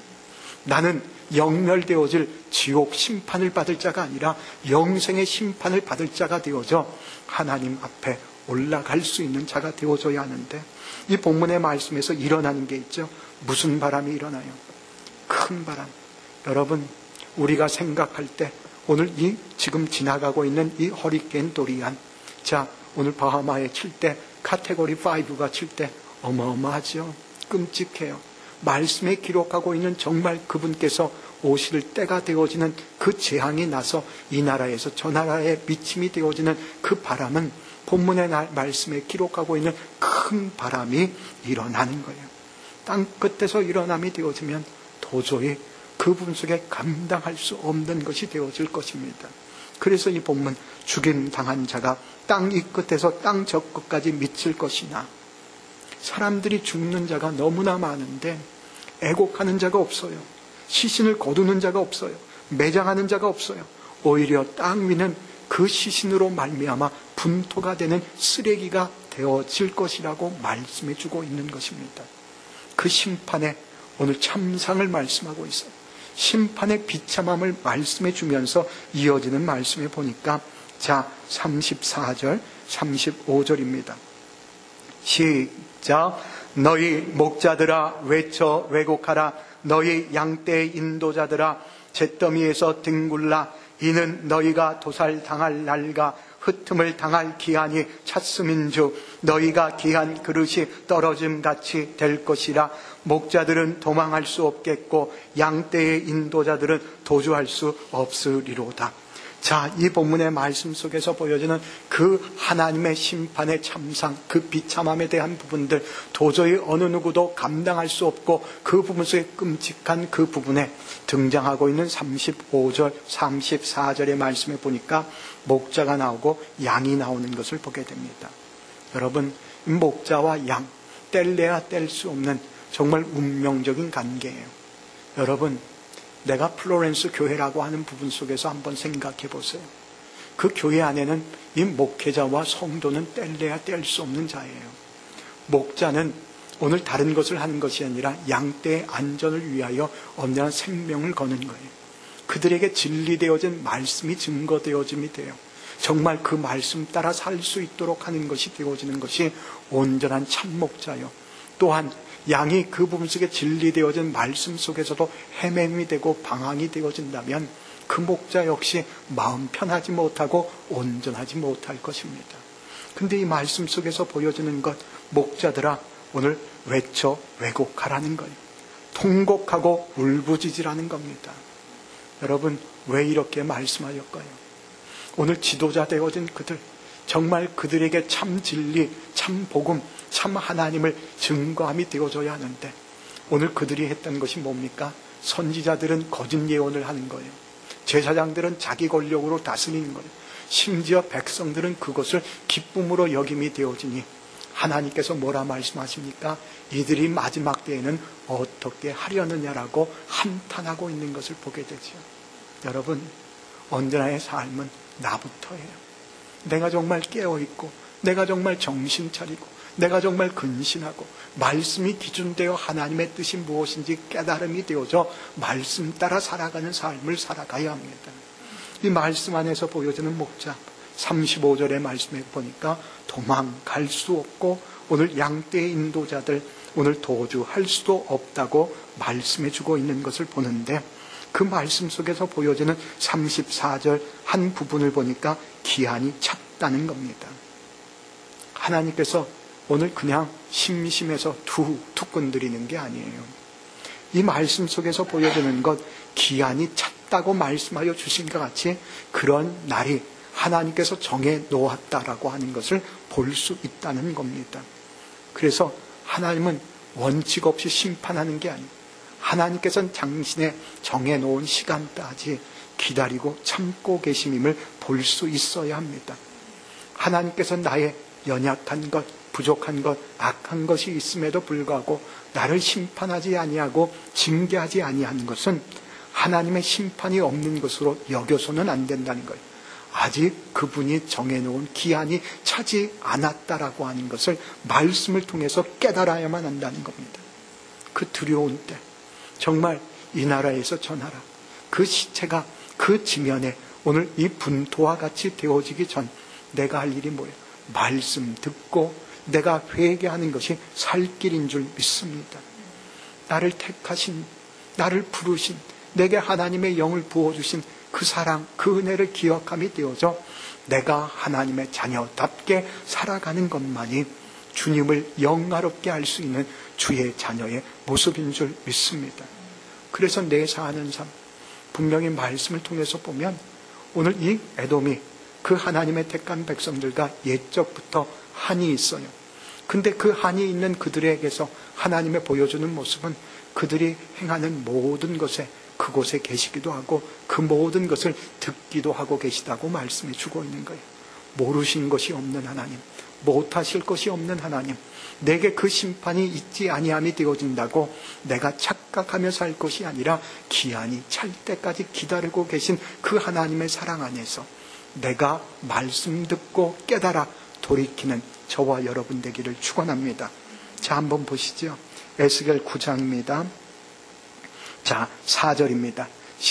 나는 영멸되어질 지옥 심판을 받을 자가 아니라 영생의 심판을 받을 자가 되어져 하나님 앞에 올라갈 수 있는 자가 되어져야 하는데 이 본문의 말씀에서 일어나는 게 있죠. 무슨 바람이 일어나요? 큰 바람. 여러분, 우리가 생각할 때 오늘 이 지금 지나가고 있는 이 허리케인 도리안, 자, 오늘 바하마에 칠 때 카테고리 오가 칠 때 어마어마하죠. 끔찍해요. 말씀에 기록하고 있는 정말 그분께서 오실 때가 되어지는 그 재앙이 나서 이 나라에서 저 나라에 미침이 되어지는 그 바람은 본문의 말씀에 기록하고 있는 큰 바람이 일어나는 거예요. 땅 끝에서 일어남이 되어지면 도저히 그 부분 속에 감당할 수 없는 것이 되어질 것입니다. 그래서 이 본문 죽임 당한 자가 땅 이 끝에서 땅 저 끝까지 미칠 것이나 사람들이 죽는 자가 너무나 많은데 애곡하는 자가 없어요. 시신을 거두는 자가 없어요. 매장하는 자가 없어요. 오히려 땅 위는 그 시신으로 말미암아 분토가 되는 쓰레기가 되어질 것이라고 말씀해 주고 있는 것입니다. 그 심판에 오늘 참상을 말씀하고 있어요. 심판의 비참함을 말씀해 주면서 이어지는 말씀에 보니까 자, 삼십사 절, 삼십오 절입니다. 시작. 너희 목자들아 외쳐 왜곡하라. 너희 양떼의 인도자들아 잿더미에서 뒹굴라. 이는 너희가 도살당할 날과 흩음을 당할 기한이 찼음인즉 너희가 귀한 그릇이 떨어짐같이 될 것이라. 목자들은 도망할 수 없겠고 양떼의 인도자들은 도주할 수 없으리로다. 자, 이 본문의 말씀 속에서 보여지는 그 하나님의 심판의 참상, 그 비참함에 대한 부분들 도저히 어느 누구도 감당할 수 없고 그 부분 속에 끔찍한 그 부분에 등장하고 있는 삼십오 절, 삼십사 절의 말씀에 보니까 목자가 나오고 양이 나오는 것을 보게 됩니다. 여러분, 목자와 양, 뗄래야 뗄 수 없는 정말 운명적인 관계예요. 여러분, 내가 플로렌스 교회라고 하는 부분 속에서 한번 생각해 보세요. 그 교회 안에는 이 목회자와 성도는 뗄래야 뗄 수 없는 자예요. 목자는 오늘 다른 것을 하는 것이 아니라 양떼의 안전을 위하여 언제나 생명을 거는 거예요. 그들에게 진리되어진 말씀이 증거되어짐이 돼요. 정말 그 말씀 따라 살 수 있도록 하는 것이 되어지는 것이 온전한 참목자요. 또한 양이 그 부분 속에 진리되어진 말씀 속에서도 헤매임이 되고 방황이 되어진다면 그 목자 역시 마음 편하지 못하고 온전하지 못할 것입니다. 근데 이 말씀 속에서 보여지는 것, 목자들아 오늘 외쳐 왜곡하라는 거예요. 통곡하고 울부짖으라는 겁니다. 여러분, 왜 이렇게 말씀하셨까요? 오늘 지도자 되어진 그들, 정말 그들에게 참 진리, 참 복음, 참 하나님을 증거함이 되어져야 하는데 오늘 그들이 했던 것이 뭡니까? 선지자들은 거짓 예언을 하는 거예요. 제사장들은 자기 권력으로 다스리는 거예요. 심지어 백성들은 그것을 기쁨으로 여김이 되어지니 하나님께서 뭐라 말씀하십니까? 이들이 마지막 때에는 어떻게 하려느냐라고 한탄하고 있는 것을 보게 되죠. 여러분, 언제나의 삶은 나부터예요. 내가 정말 깨어있고 내가 정말 정신 차리고 내가 정말 근신하고 말씀이 기준되어 하나님의 뜻이 무엇인지 깨달음이 되어져 말씀 따라 살아가는 삶을 살아가야 합니다. 이 말씀 안에서 보여지는 목자 삼십오 절의 말씀에 보니까 도망갈 수 없고 오늘 양떼의 인도자들 오늘 도주할 수도 없다고 말씀해 주고 있는 것을 보는데, 그 말씀 속에서 보여지는 삼십사 절 한 부분을 보니까 기한이 찼다는 겁니다. 하나님께서 오늘 그냥 심심해서 툭툭 건드리는 게 아니에요. 이 말씀 속에서 보여지는 것, 기한이 찼다고 말씀하여 주신 것 같이 그런 날이 하나님께서 정해 놓았다라고 하는 것을 볼 수 있다는 겁니다. 그래서 하나님은 원칙 없이 심판하는 게 아니에요. 하나님께서는 당신의 정해놓은 시간까지 기다리고 참고 계심임을 볼 수 있어야 합니다. 하나님께서는 나의 연약한 것, 부족한 것, 악한 것이 있음에도 불구하고 나를 심판하지 아니하고 징계하지 아니하는 것은 하나님의 심판이 없는 것으로 여겨서는 안 된다는 거예요. 아직 그분이 정해놓은 기한이 차지 않았다라고 하는 것을 말씀을 통해서 깨달아야만 한다는 겁니다. 그 두려운 때 정말 이 나라에서 저 나라, 그 시체가 그 지면에 오늘 이 분토와 같이 되어지기 전 내가 할 일이 뭐예요? 말씀 듣고 내가 회개하는 것이 살 길인 줄 믿습니다. 나를 택하신, 나를 부르신, 내게 하나님의 영을 부어주신 그 사랑, 그 은혜를 기억함이 되어져 내가 하나님의 자녀답게 살아가는 것만이 주님을 영화롭게 할 수 있는 주의 자녀의 모습인 줄 믿습니다. 그래서 내 사는 삶, 분명히 말씀을 통해서 보면 오늘 이 에돔이 그 하나님의 택한 백성들과 옛적부터 한이 있어요. 근데 그 한이 있는 그들에게서 하나님의 보여주는 모습은 그들이 행하는 모든 것에 그곳에 계시기도 하고 그 모든 것을 듣기도 하고 계시다고 말씀해 주고 있는 거예요. 모르신 것이 없는 하나님, 못하실 것이 없는 하나님, 내게 그 심판이 있지 아니함이 되어진다고 내가 착각하며 살 것이 아니라 기한이 찰 때까지 기다리고 계신 그 하나님의 사랑 안에서 내가 말씀 듣고 깨달아 돌이키는 저와 여러분 되기를 축원합니다. 자, 한번 보시죠. 에스겔 구 장입니다. 자, 사 절입니다.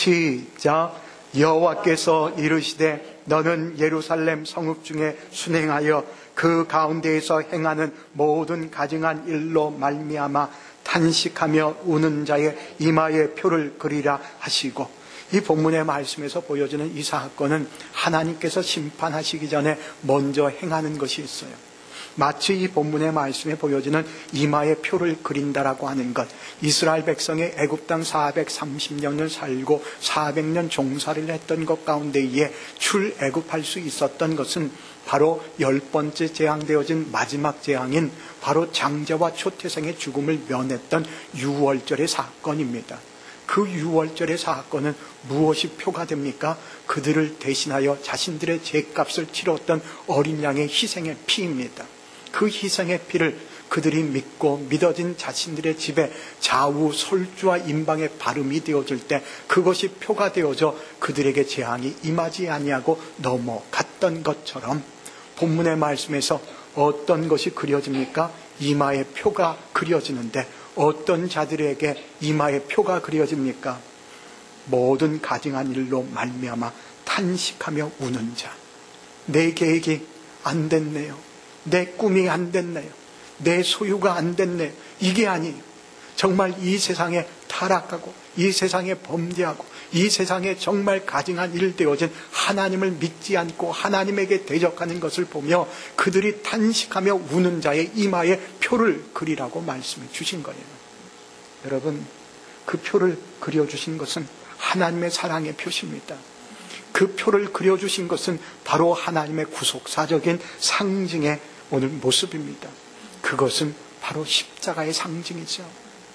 시작. 여호와께서 이르시되 너는 예루살렘 성읍 중에 순행하여 그 가운데에서 행하는 모든 가증한 일로 말미암아 탄식하며 우는 자의 이마에 표를 그리라 하시고, 이 본문의 말씀에서 보여주는 이 사건은 하나님께서 심판하시기 전에 먼저 행하는 것이 있어요. 마치 이 본문의 말씀에 보여지는 이마에 표를 그린다라고 하는 것, 이스라엘 백성의 애굽 땅 사백삼십 년을 살고 사백 년 종살이를 했던 것 가운데에 출애굽할 수 있었던 것은 바로 열 번째 재앙되어진 마지막 재앙인 바로 장자와 초태생의 죽음을 면했던 유월절의 사건입니다. 그 유월절의 사건은 무엇이 표가 됩니까? 그들을 대신하여 자신들의 죄값을 치렀던 어린 양의 희생의 피입니다. 그 희생의 피를 그들이 믿고 믿어진 자신들의 집에 좌우 솔주와 임방의 발음이 되어질 때 그것이 표가 되어져 그들에게 재앙이 임하지 아니하고 넘어갔던 것처럼 본문의 말씀에서 어떤 것이 그려집니까? 이마의 표가 그려지는데 어떤 자들에게 이마의 표가 그려집니까? 모든 가증한 일로 말미암아 탄식하며 우는 자. 내 계획이 안 됐네요. 내 꿈이 안 됐네요. 내 소유가 안 됐네요. 이게 아니에요. 정말 이 세상에 타락하고 이 세상에 범죄하고 이 세상에 정말 가증한 일 되어진 하나님을 믿지 않고 하나님에게 대적하는 것을 보며 그들이 탄식하며 우는 자의 이마에 표를 그리라고 말씀해 주신 거예요. 여러분, 그 표를 그려주신 것은 하나님의 사랑의 표시입니다. 그 표를 그려주신 것은 바로 하나님의 구속사적인 상징의 오늘 모습입니다. 그것은 바로 십자가의 상징이죠.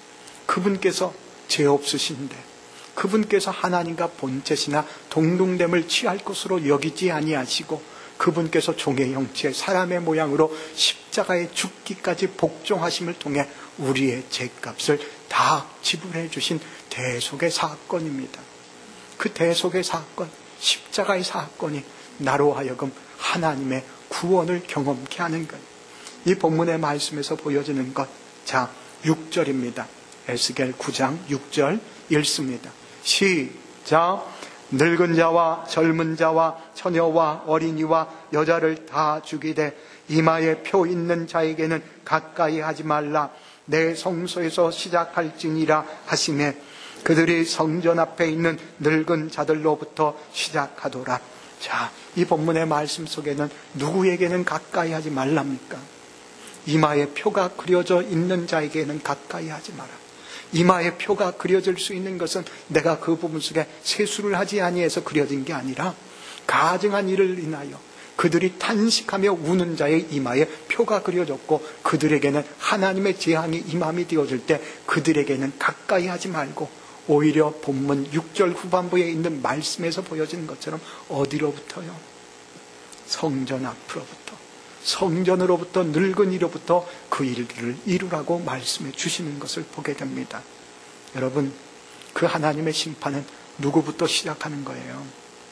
그분께서 죄 없으신데 그분께서 하나님과 본체시나 동등됨을 취할 것으로 여기지 아니하시고 그분께서 종의 형체 사람의 모양으로 십자가에 죽기까지 복종하심을 통해 우리의 죄값을 다 지불해 주신 대속의 사건입니다. 그 대속의 사건, 십자가의 사건이 나로 하여금 하나님의 구원을 경험케 하는 거예요. 이 본문의 말씀에서 보여지는 것, 자, 육 절입니다. 에스겔 구 장 육 절 읽습니다. 시작. 늙은 자와 젊은 자와 처녀와 어린이와 여자를 다 죽이되 이마에 표 있는 자에게는 가까이 하지 말라. 내 성소에서 시작할지니라 하시매 그들이 성전 앞에 있는 늙은 자들로부터 시작하더라. 자, 이 본문의 말씀 속에는 누구에게는 가까이 하지 말랍니까? 이마에 표가 그려져 있는 자에게는 가까이 하지 마라. 이마에 표가 그려질 수 있는 것은 내가 그 부분 속에 세수를 하지 아니해서 그려진 게 아니라 가증한 일을 인하여 그들이 탄식하며 우는 자의 이마에 표가 그려졌고 그들에게는 하나님의 재앙이 임함이 되어질 때 그들에게는 가까이 하지 말고 오히려 본문 육 절 후반부에 있는 말씀에서 보여지는 것처럼 어디로부터요? 성전 앞으로부터, 성전으로부터, 늙은이로부터 그 일들을 이루라고 말씀해 주시는 것을 보게 됩니다. 여러분, 그 하나님의 심판은 누구부터 시작하는 거예요?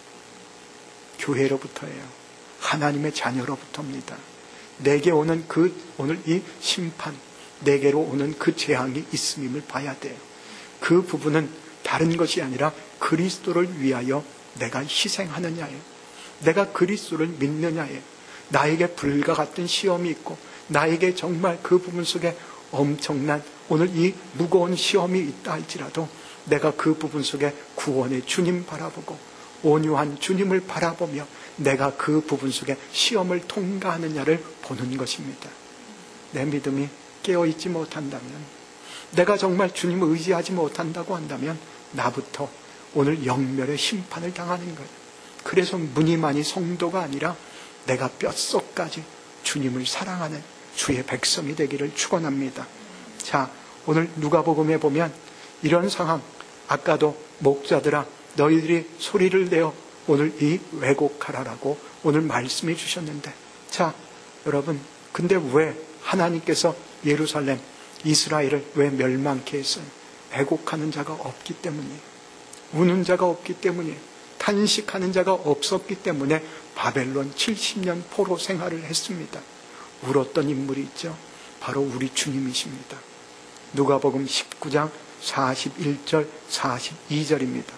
교회로부터예요. 하나님의 자녀로부터입니다. 내게 오는 그 오늘 이 심판, 내게로 오는 그 재앙이 있음임을 봐야 돼요. 그 부분은 다른 것이 아니라 그리스도를 위하여 내가 희생하느냐예요. 내가 그리스도를 믿느냐예요. 나에게 불과 같은 시험이 있고 나에게 정말 그 부분 속에 엄청난 오늘 이 무거운 시험이 있다 할지라도 내가 그 부분 속에 구원의 주님 바라보고 온유한 주님을 바라보며 내가 그 부분 속에 시험을 통과하느냐를 보는 것입니다. 내 믿음이 깨어있지 못한다면, 내가 정말 주님을 의지하지 못한다고 한다면 나부터 오늘 영멸의 심판을 당하는 거예요. 그래서 무늬만이 성도가 아니라 내가 뼛속까지 주님을 사랑하는 주의 백성이 되기를 축원합니다. 자, 오늘 누가복음에 보면 이런 상황, 아까도 목자들아 너희들이 소리를 내어 오늘 이 왜곡하라라고 오늘 말씀해 주셨는데, 자 여러분, 근데 왜 하나님께서 예루살렘, 이스라엘을 왜 멸망케 했어요? 왜곡하는 자가 없기 때문이에요. 우는 자가 없기 때문이에요. 탄식하는 자가 없었기 때문에 바벨론 칠십 년 포로 생활을 했습니다. 울었던 인물이 있죠. 바로 우리 주님이십니다. 누가복음 십구 장 사십일 절 사십이 절입니다.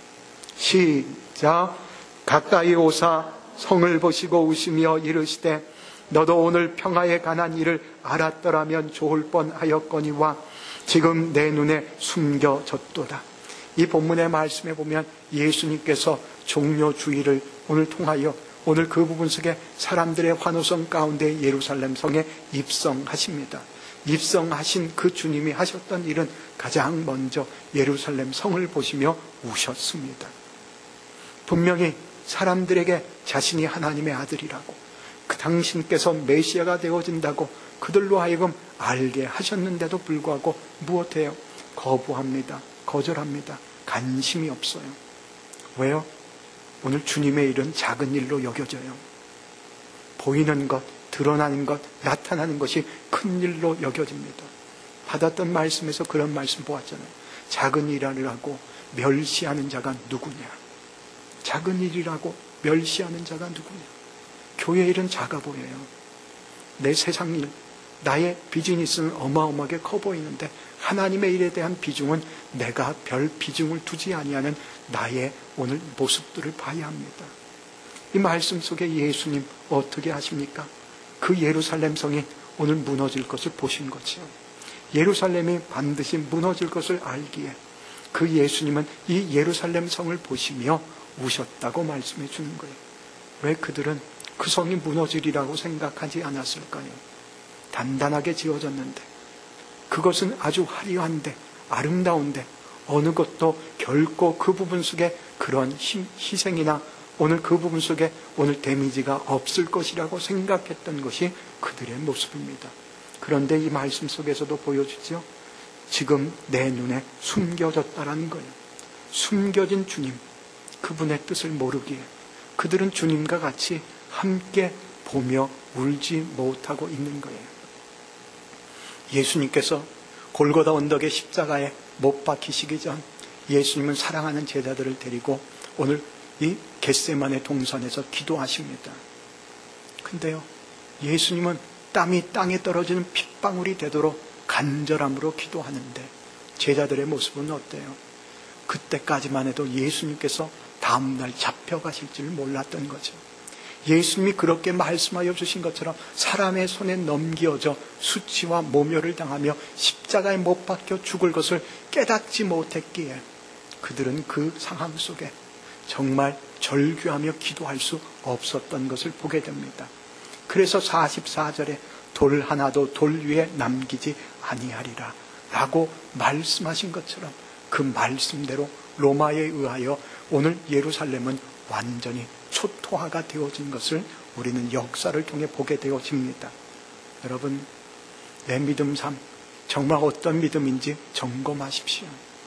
시작. 가까이 오사 성을 보시고 웃으며 이르시되 너도 오늘 평화에 관한 일을 알았더라면 좋을 뻔하였거니와 지금 내 눈에 숨겨졌도다. 이 본문의 말씀에 보면 예수님께서 종려주의를 오늘 통하여 오늘 그 부분 속에 사람들의 환호성 가운데 예루살렘 성에 입성하십니다. 입성하신 그 주님이 하셨던 일은 가장 먼저 예루살렘 성을 보시며 우셨습니다. 분명히 사람들에게 자신이 하나님의 아들이라고, 그 당신께서 메시아가 되어진다고 그들로 하여금 알게 하셨는데도 불구하고 무엇해요? 거부합니다. 거절합니다. 관심이 없어요. 왜요? 오늘 주님의 일은 작은 일로 여겨져요. 보이는 것, 드러나는 것, 나타나는 것이 큰 일로 여겨집니다. 받았던 말씀에서 그런 말씀 보았잖아요. 작은 일이라고 멸시하는 자가 누구냐? 작은 일이라고 멸시하는 자가 누구냐? 교회 일은 작아 보여요. 내 세상 일, 나의 비즈니스는 어마어마하게 커 보이는데 하나님의 일에 대한 비중은 내가 별 비중을 두지 아니하는 나의 오늘 모습들을 봐야 합니다. 이 말씀 속에 예수님 어떻게 하십니까? 그 예루살렘 성이 오늘 무너질 것을 보신 거죠. 예루살렘이 반드시 무너질 것을 알기에 그 예수님은 이 예루살렘 성을 보시며 우셨다고 말씀해 주는 거예요. 왜 그들은 그 성이 무너지리라고 생각하지 않았을까요? 단단하게 지어졌는데, 그것은 아주 화려한데 아름다운데 어느 것도 결코 그 부분 속에 그런 희생이나 오늘 그 부분 속에 오늘 데미지가 없을 것이라고 생각했던 것이 그들의 모습입니다. 그런데 이 말씀 속에서도 보여주죠. 지금 내 눈에 숨겨졌다라는 거예요. 숨겨진 주님, 그분의 뜻을 모르기에 그들은 주님과 같이 함께 보며 울지 못하고 있는 거예요. 예수님께서 골고다 언덕의 십자가에 못 박히시기 전 예수님은 사랑하는 제자들을 데리고 오늘 이 겟세마네 동산에서 기도하십니다. 근데요, 예수님은 땀이 땅에 떨어지는 핏방울이 되도록 간절함으로 기도하는데 제자들의 모습은 어때요? 그때까지만 해도 예수님께서 다음날 잡혀가실 줄 몰랐던 거죠. 예수님이 그렇게 말씀하여 주신 것처럼 사람의 손에 넘겨져 수치와 모멸을 당하며 십자가에 못 박혀 죽을 것을 깨닫지 못했기에 그들은 그 상황 속에 정말 절규하며 기도할 수 없었던 것을 보게 됩니다. 그래서 사십사 절에 돌 하나도 돌 위에 남기지 아니하리라 라고 말씀하신 것처럼 그 말씀대로 로마에 의하여 오늘 예루살렘은 완전히 초토화가 되어진 것을 우리는 역사를 통해 보게 되어집니다. 여러분, 내 믿음 삶 정말 어떤 믿음인지 점검하십시오.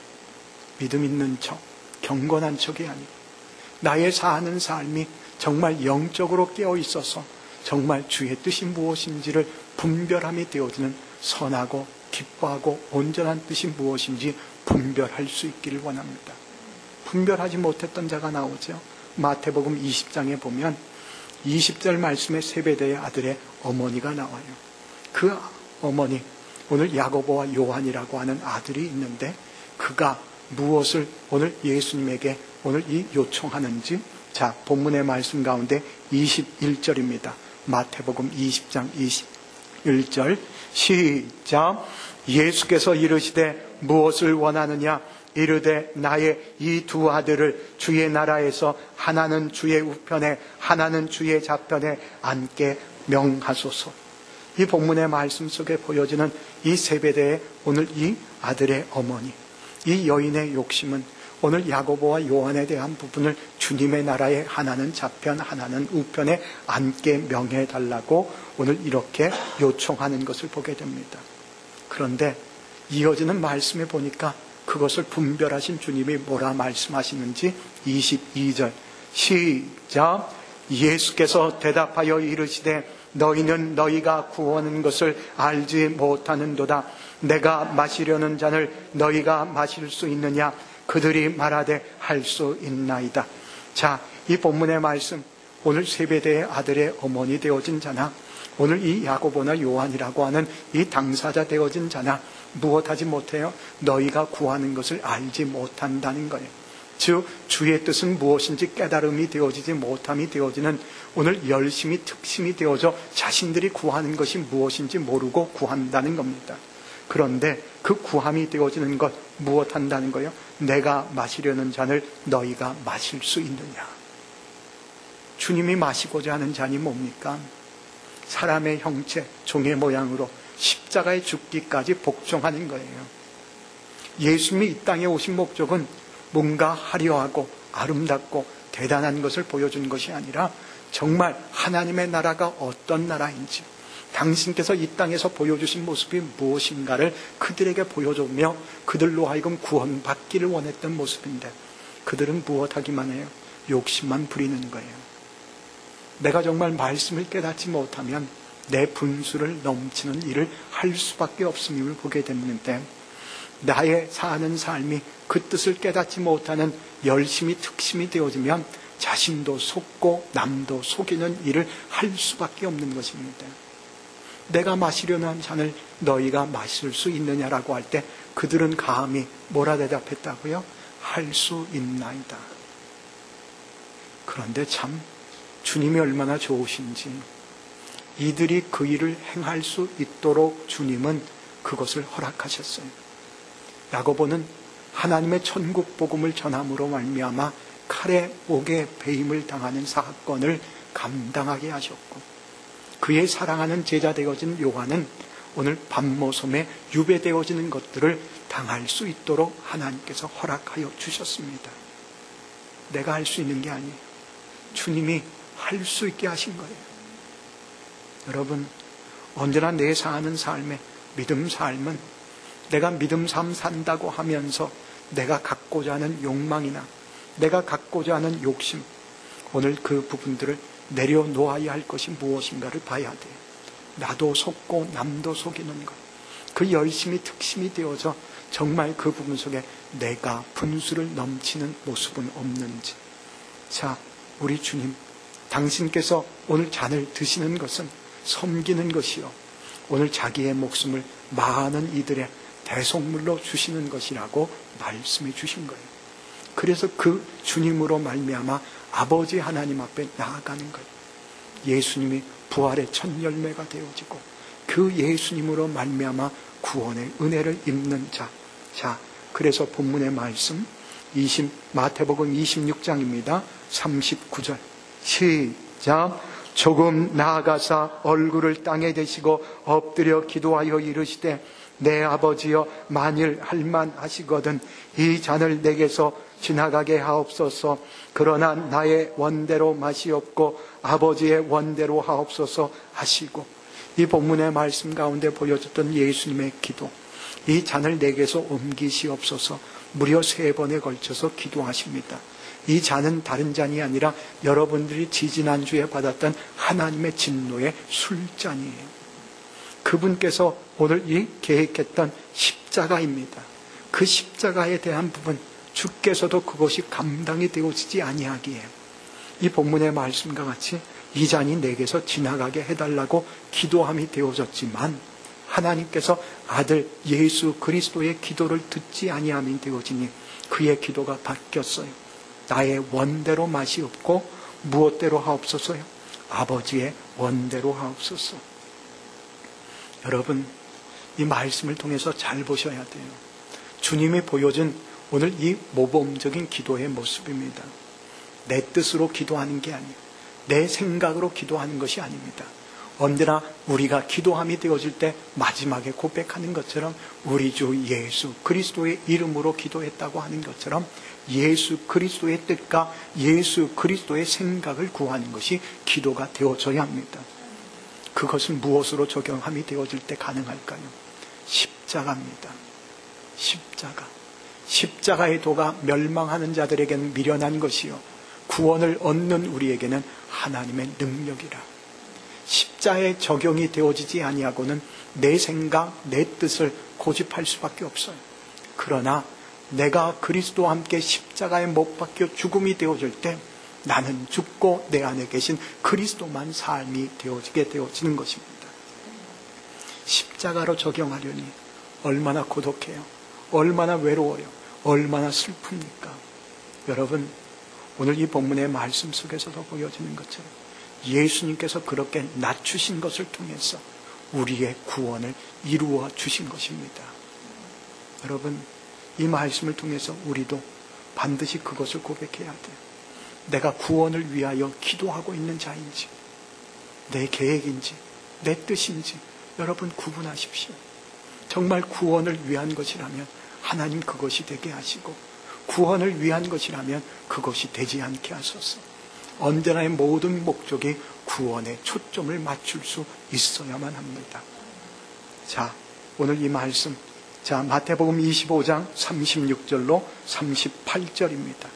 믿음 있는 척, 경건한 척이 아니고 나의 사는 삶이 정말 영적으로 깨어 있어서 정말 주의 뜻이 무엇인지를 분별함이 되어지는 선하고 기뻐하고 온전한 뜻이 무엇인지 분별할 수 있기를 원합니다. 분별하지 못했던 자가 나오죠. 마태복음 이십 장에 보면 이십 절 말씀에 세베대의 아들의 어머니가 나와요. 그 어머니, 오늘 야고보와 요한이라고 하는 아들이 있는데 그가 무엇을 오늘 예수님에게 오늘 이 요청하는지, 자, 본문의 말씀 가운데 이십일 절입니다. 마태복음 이십 장 이십일 절 시작. 예수께서 이르시되 무엇을 원하느냐? 이르되 나의 이 두 아들을 주의 나라에서 하나는 주의 우편에 하나는 주의 좌편에 앉게 명하소서. 이 본문의 말씀 속에 보여지는 이 세베대의 오늘 이 아들의 어머니, 이 여인의 욕심은 오늘 야고보와 요한에 대한 부분을 주님의 나라에 하나는 좌편 하나는 우편에 앉게 명해달라고 오늘 이렇게 요청하는 것을 보게 됩니다. 그런데 이어지는 말씀에 보니까 그것을 분별하신 주님이 뭐라 말씀하시는지 이십이 절 시작. 예수께서 대답하여 이르시되 너희는 너희가 구하는 것을 알지 못하는도다. 내가 마시려는 잔을 너희가 마실 수 있느냐? 그들이 말하되 할 수 있나이다. 자, 이 본문의 말씀, 오늘 세베대의 아들의 어머니 되어진 자나 오늘 이 야고보나 요한이라고 하는 이 당사자 되어진 자나 무엇하지 못해요? 너희가 구하는 것을 알지 못한다는 거예요. 즉 주의 뜻은 무엇인지 깨달음이 되어지지 못함이 되어지는 오늘 열심히 특심이 되어져 자신들이 구하는 것이 무엇인지 모르고 구한다는 겁니다. 그런데 그 구함이 되어지는 것 무엇한다는 거예요? 내가 마시려는 잔을 너희가 마실 수 있느냐? 주님이 마시고자 하는 잔이 뭡니까? 사람의 형체, 종의 모양으로 십자가에 죽기까지 복종하는 거예요. 예수님이 이 땅에 오신 목적은 뭔가 화려하고 아름답고 대단한 것을 보여준 것이 아니라 정말 하나님의 나라가 어떤 나라인지, 당신께서 이 땅에서 보여주신 모습이 무엇인가를 그들에게 보여주며 그들로 하여금 구원받기를 원했던 모습인데 그들은 무엇하기만 해요? 욕심만 부리는 거예요. 내가 정말 말씀을 깨닫지 못하면 내 분수를 넘치는 일을 할 수밖에 없음을 보게 됐는데 나의 사는 삶이 그 뜻을 깨닫지 못하는 열심히 특심이 되어지면 자신도 속고 남도 속이는 일을 할 수밖에 없는 것입니다. 내가 마시려는 잔을 너희가 마실 수 있느냐라고 할 때 그들은 감히 뭐라 대답했다고요? 할 수 있나이다. 그런데 참 주님이 얼마나 좋으신지 이들이 그 일을 행할 수 있도록 주님은 그것을 허락하셨어요. 야고보는 하나님의 천국 복음을 전함으로 말미암아 칼에 목에 베임을 당하는 사건을 감당하게 하셨고 그의 사랑하는 제자 되어진 요한은 오늘 밤모섬에 유배되어지는 것들을 당할 수 있도록 하나님께서 허락하여 주셨습니다. 내가 할 수 있는 게 아니에요. 주님이 할 수 있게 하신 거예요. 여러분, 언제나 내 사는 삶의 믿음 삶은 내가 믿음 삶 산다고 하면서 내가 갖고자 하는 욕망이나 내가 갖고자 하는 욕심, 오늘 그 부분들을 내려놓아야 할 것이 무엇인가를 봐야 돼요. 나도 속고 남도 속이는 것, 그 열심히 특심이 되어져 정말 그 부분 속에 내가 분수를 넘치는 모습은 없는지. 자, 우리 주님, 당신께서 오늘 잔을 드시는 것은 섬기는 것이요 오늘 자기의 목숨을 많은 이들의 대속물로 주시는 것이라고 말씀해 주신 거예요. 그래서 그 주님으로 말미암아 아버지 하나님 앞에 나아가는 거예요. 예수님이 부활의 첫 열매가 되어지고 그 예수님으로 말미암아 구원의 은혜를 입는 자. 자, 그래서 본문의 말씀 이십, 마태복음 이십육 장입니다. 삼십구 절 시작. 조금 나아가사 얼굴을 땅에 대시고 엎드려 기도하여 이르시되 내 아버지여 만일 할만하시거든 이 잔을 내게서 지나가게 하옵소서. 그러나 나의 원대로 마시옵고 아버지의 원대로 하옵소서 하시고, 이 본문의 말씀 가운데 보여줬던 예수님의 기도, 이 잔을 내게서 옮기시옵소서 무려 세 번에 걸쳐서 기도하십니다. 이 잔은 다른 잔이 아니라 여러분들이 지지난주에 받았던 하나님의 진노의 술잔이에요. 그분께서 오늘 이 계획했던 십자가입니다. 그 십자가에 대한 부분, 주께서도 그것이 감당이 되어지지 아니하기에 이 본문의 말씀과 같이 이 잔이 내게서 지나가게 해달라고 기도함이 되어졌지만 하나님께서 아들 예수 그리스도의 기도를 듣지 아니함이 되어지니 그의 기도가 바뀌었어요. 나의 원대로 마시옵고 무엇대로 하옵소서요? 아버지의 원대로 하옵소서. 여러분, 이 말씀을 통해서 잘 보셔야 돼요. 주님이 보여준 오늘 이 모범적인 기도의 모습입니다. 내 뜻으로 기도하는 게 아니에요. 내 생각으로 기도하는 것이 아닙니다. 언제나 우리가 기도함이 되어질 때 마지막에 고백하는 것처럼 우리 주 예수 그리스도의 이름으로 기도했다고 하는 것처럼 예수 그리스도의 뜻과 예수 그리스도의 생각을 구하는 것이 기도가 되어져야 합니다. 그것은 무엇으로 적용함이 되어질 때 가능할까요? 십자가입니다. 십자가. 십자가의 도가 멸망하는 자들에게는 미련한 것이요 구원을 얻는 우리에게는 하나님의 능력이라. 십자가에 적용이 되어지지 아니하고는 내 생각, 내 뜻을 고집할 수밖에 없어요. 그러나 내가 그리스도와 함께 십자가에 못 박혀 죽음이 되어질 때 나는 죽고 내 안에 계신 그리스도만 삶이 되어지게 되어지는 것입니다. 십자가로 적용하려니 얼마나 고독해요. 얼마나 외로워요. 얼마나 슬픕니까? 여러분, 오늘 이 본문의 말씀 속에서도 보여지는 것처럼 예수님께서 그렇게 낮추신 것을 통해서 우리의 구원을 이루어 주신 것입니다. 여러분, 이 말씀을 통해서 우리도 반드시 그것을 고백해야 돼요. 내가 구원을 위하여 기도하고 있는 자인지, 내 계획인지, 내 뜻인지 여러분 구분하십시오. 정말 구원을 위한 것이라면 하나님 그것이 되게 하시고, 구원을 위한 것이라면 그것이 되지 않게 하소서. 언제나의 모든 목적이 구원에 초점을 맞출 수 있어야만 합니다. 자, 오늘 이 말씀, 자, 마태복음 이십오 장 삼십육 절로 삼십팔 절입니다.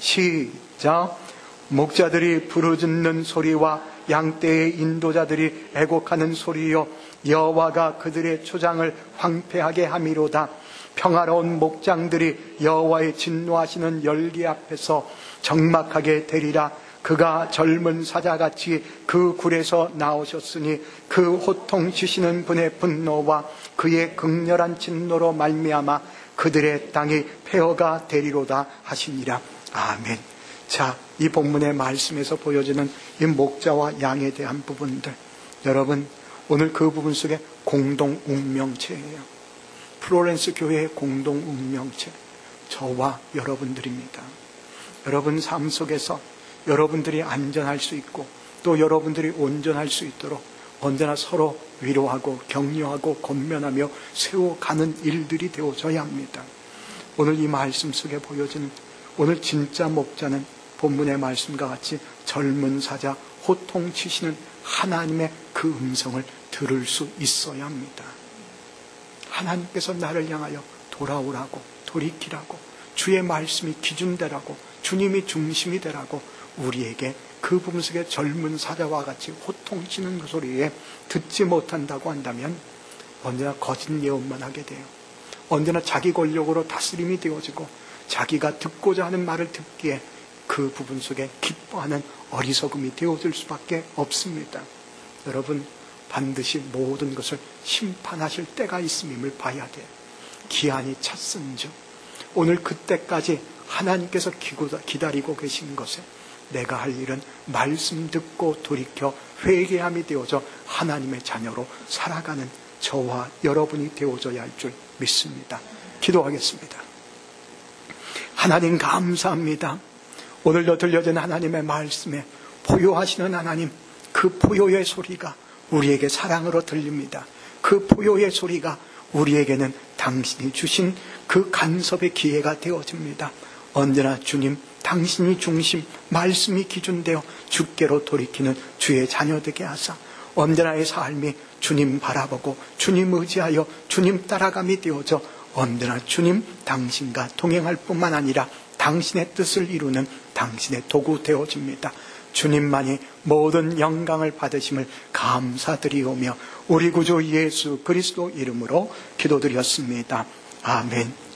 시작. 목자들이 부르짖는 소리와 양떼의 인도자들이 애곡하는 소리여, 여호와가 그들의 초장을 황폐하게 함이로다. 평화로운 목장들이 여호와의 진노하시는 열기 앞에서 적막하게 되리라. 그가 젊은 사자같이 그 굴에서 나오셨으니 그 호통치시는 분의 분노와 그의 극렬한 진노로 말미암아 그들의 땅이 폐허가 되리로다 하시니라. 아멘. 자, 이 본문의 말씀에서 보여지는 이 목자와 양에 대한 부분들, 여러분 오늘 그 부분 속에 공동 운명체예요. 플로렌스 교회의 공동 운명체, 저와 여러분들입니다. 여러분 삶 속에서 여러분들이 안전할 수 있고 또 여러분들이 온전할 수 있도록 언제나 서로 위로하고 격려하고 권면하며 세워가는 일들이 되어져야 합니다. 오늘 이 말씀 속에 보여지는 오늘 진짜 목자는 본문의 말씀과 같이 젊은 사자, 호통치시는 하나님의 그 음성을 들을 수 있어야 합니다. 하나님께서 나를 향하여 돌아오라고, 돌이키라고, 주의 말씀이 기준되라고, 주님이 중심이 되라고 우리에게 그 부분 속에 젊은 사자와 같이 호통치는 그 소리에 듣지 못한다고 한다면 언제나 거짓 예언만 하게 돼요. 언제나 자기 권력으로 다스림이 되어지고 자기가 듣고자 하는 말을 듣기에 그 부분 속에 기뻐하는 어리석음이 되어질 수밖에 없습니다. 여러분, 반드시 모든 것을 심판하실 때가 있음을 봐야 돼. 기한이 찼은즉 오늘 그때까지 하나님께서 기다리고 계신 것에 내가 할 일은 말씀 듣고 돌이켜 회개함이 되어져 하나님의 자녀로 살아가는 저와 여러분이 되어져야 할 줄 믿습니다. 기도하겠습니다. 하나님 감사합니다. 오늘도 들려진 하나님의 말씀에 포효하시는 하나님, 그 포효의 소리가 우리에게 사랑으로 들립니다. 그 포효의 소리가 우리에게는 당신이 주신 그 간섭의 기회가 되어집니다. 언제나 주님, 당신이 중심, 말씀이 기준되어 주께로 돌이키는 주의 자녀되게 하사 언제나의 삶이 주님 바라보고 주님 의지하여 주님 따라감이 되어져 언제나 주님 당신과 동행할 뿐만 아니라 당신의 뜻을 이루는 당신의 도구 되어집니다. 주님만이 모든 영광을 받으심을 감사드리오며 우리 구주 예수 그리스도 이름으로 기도드렸습니다. 아멘.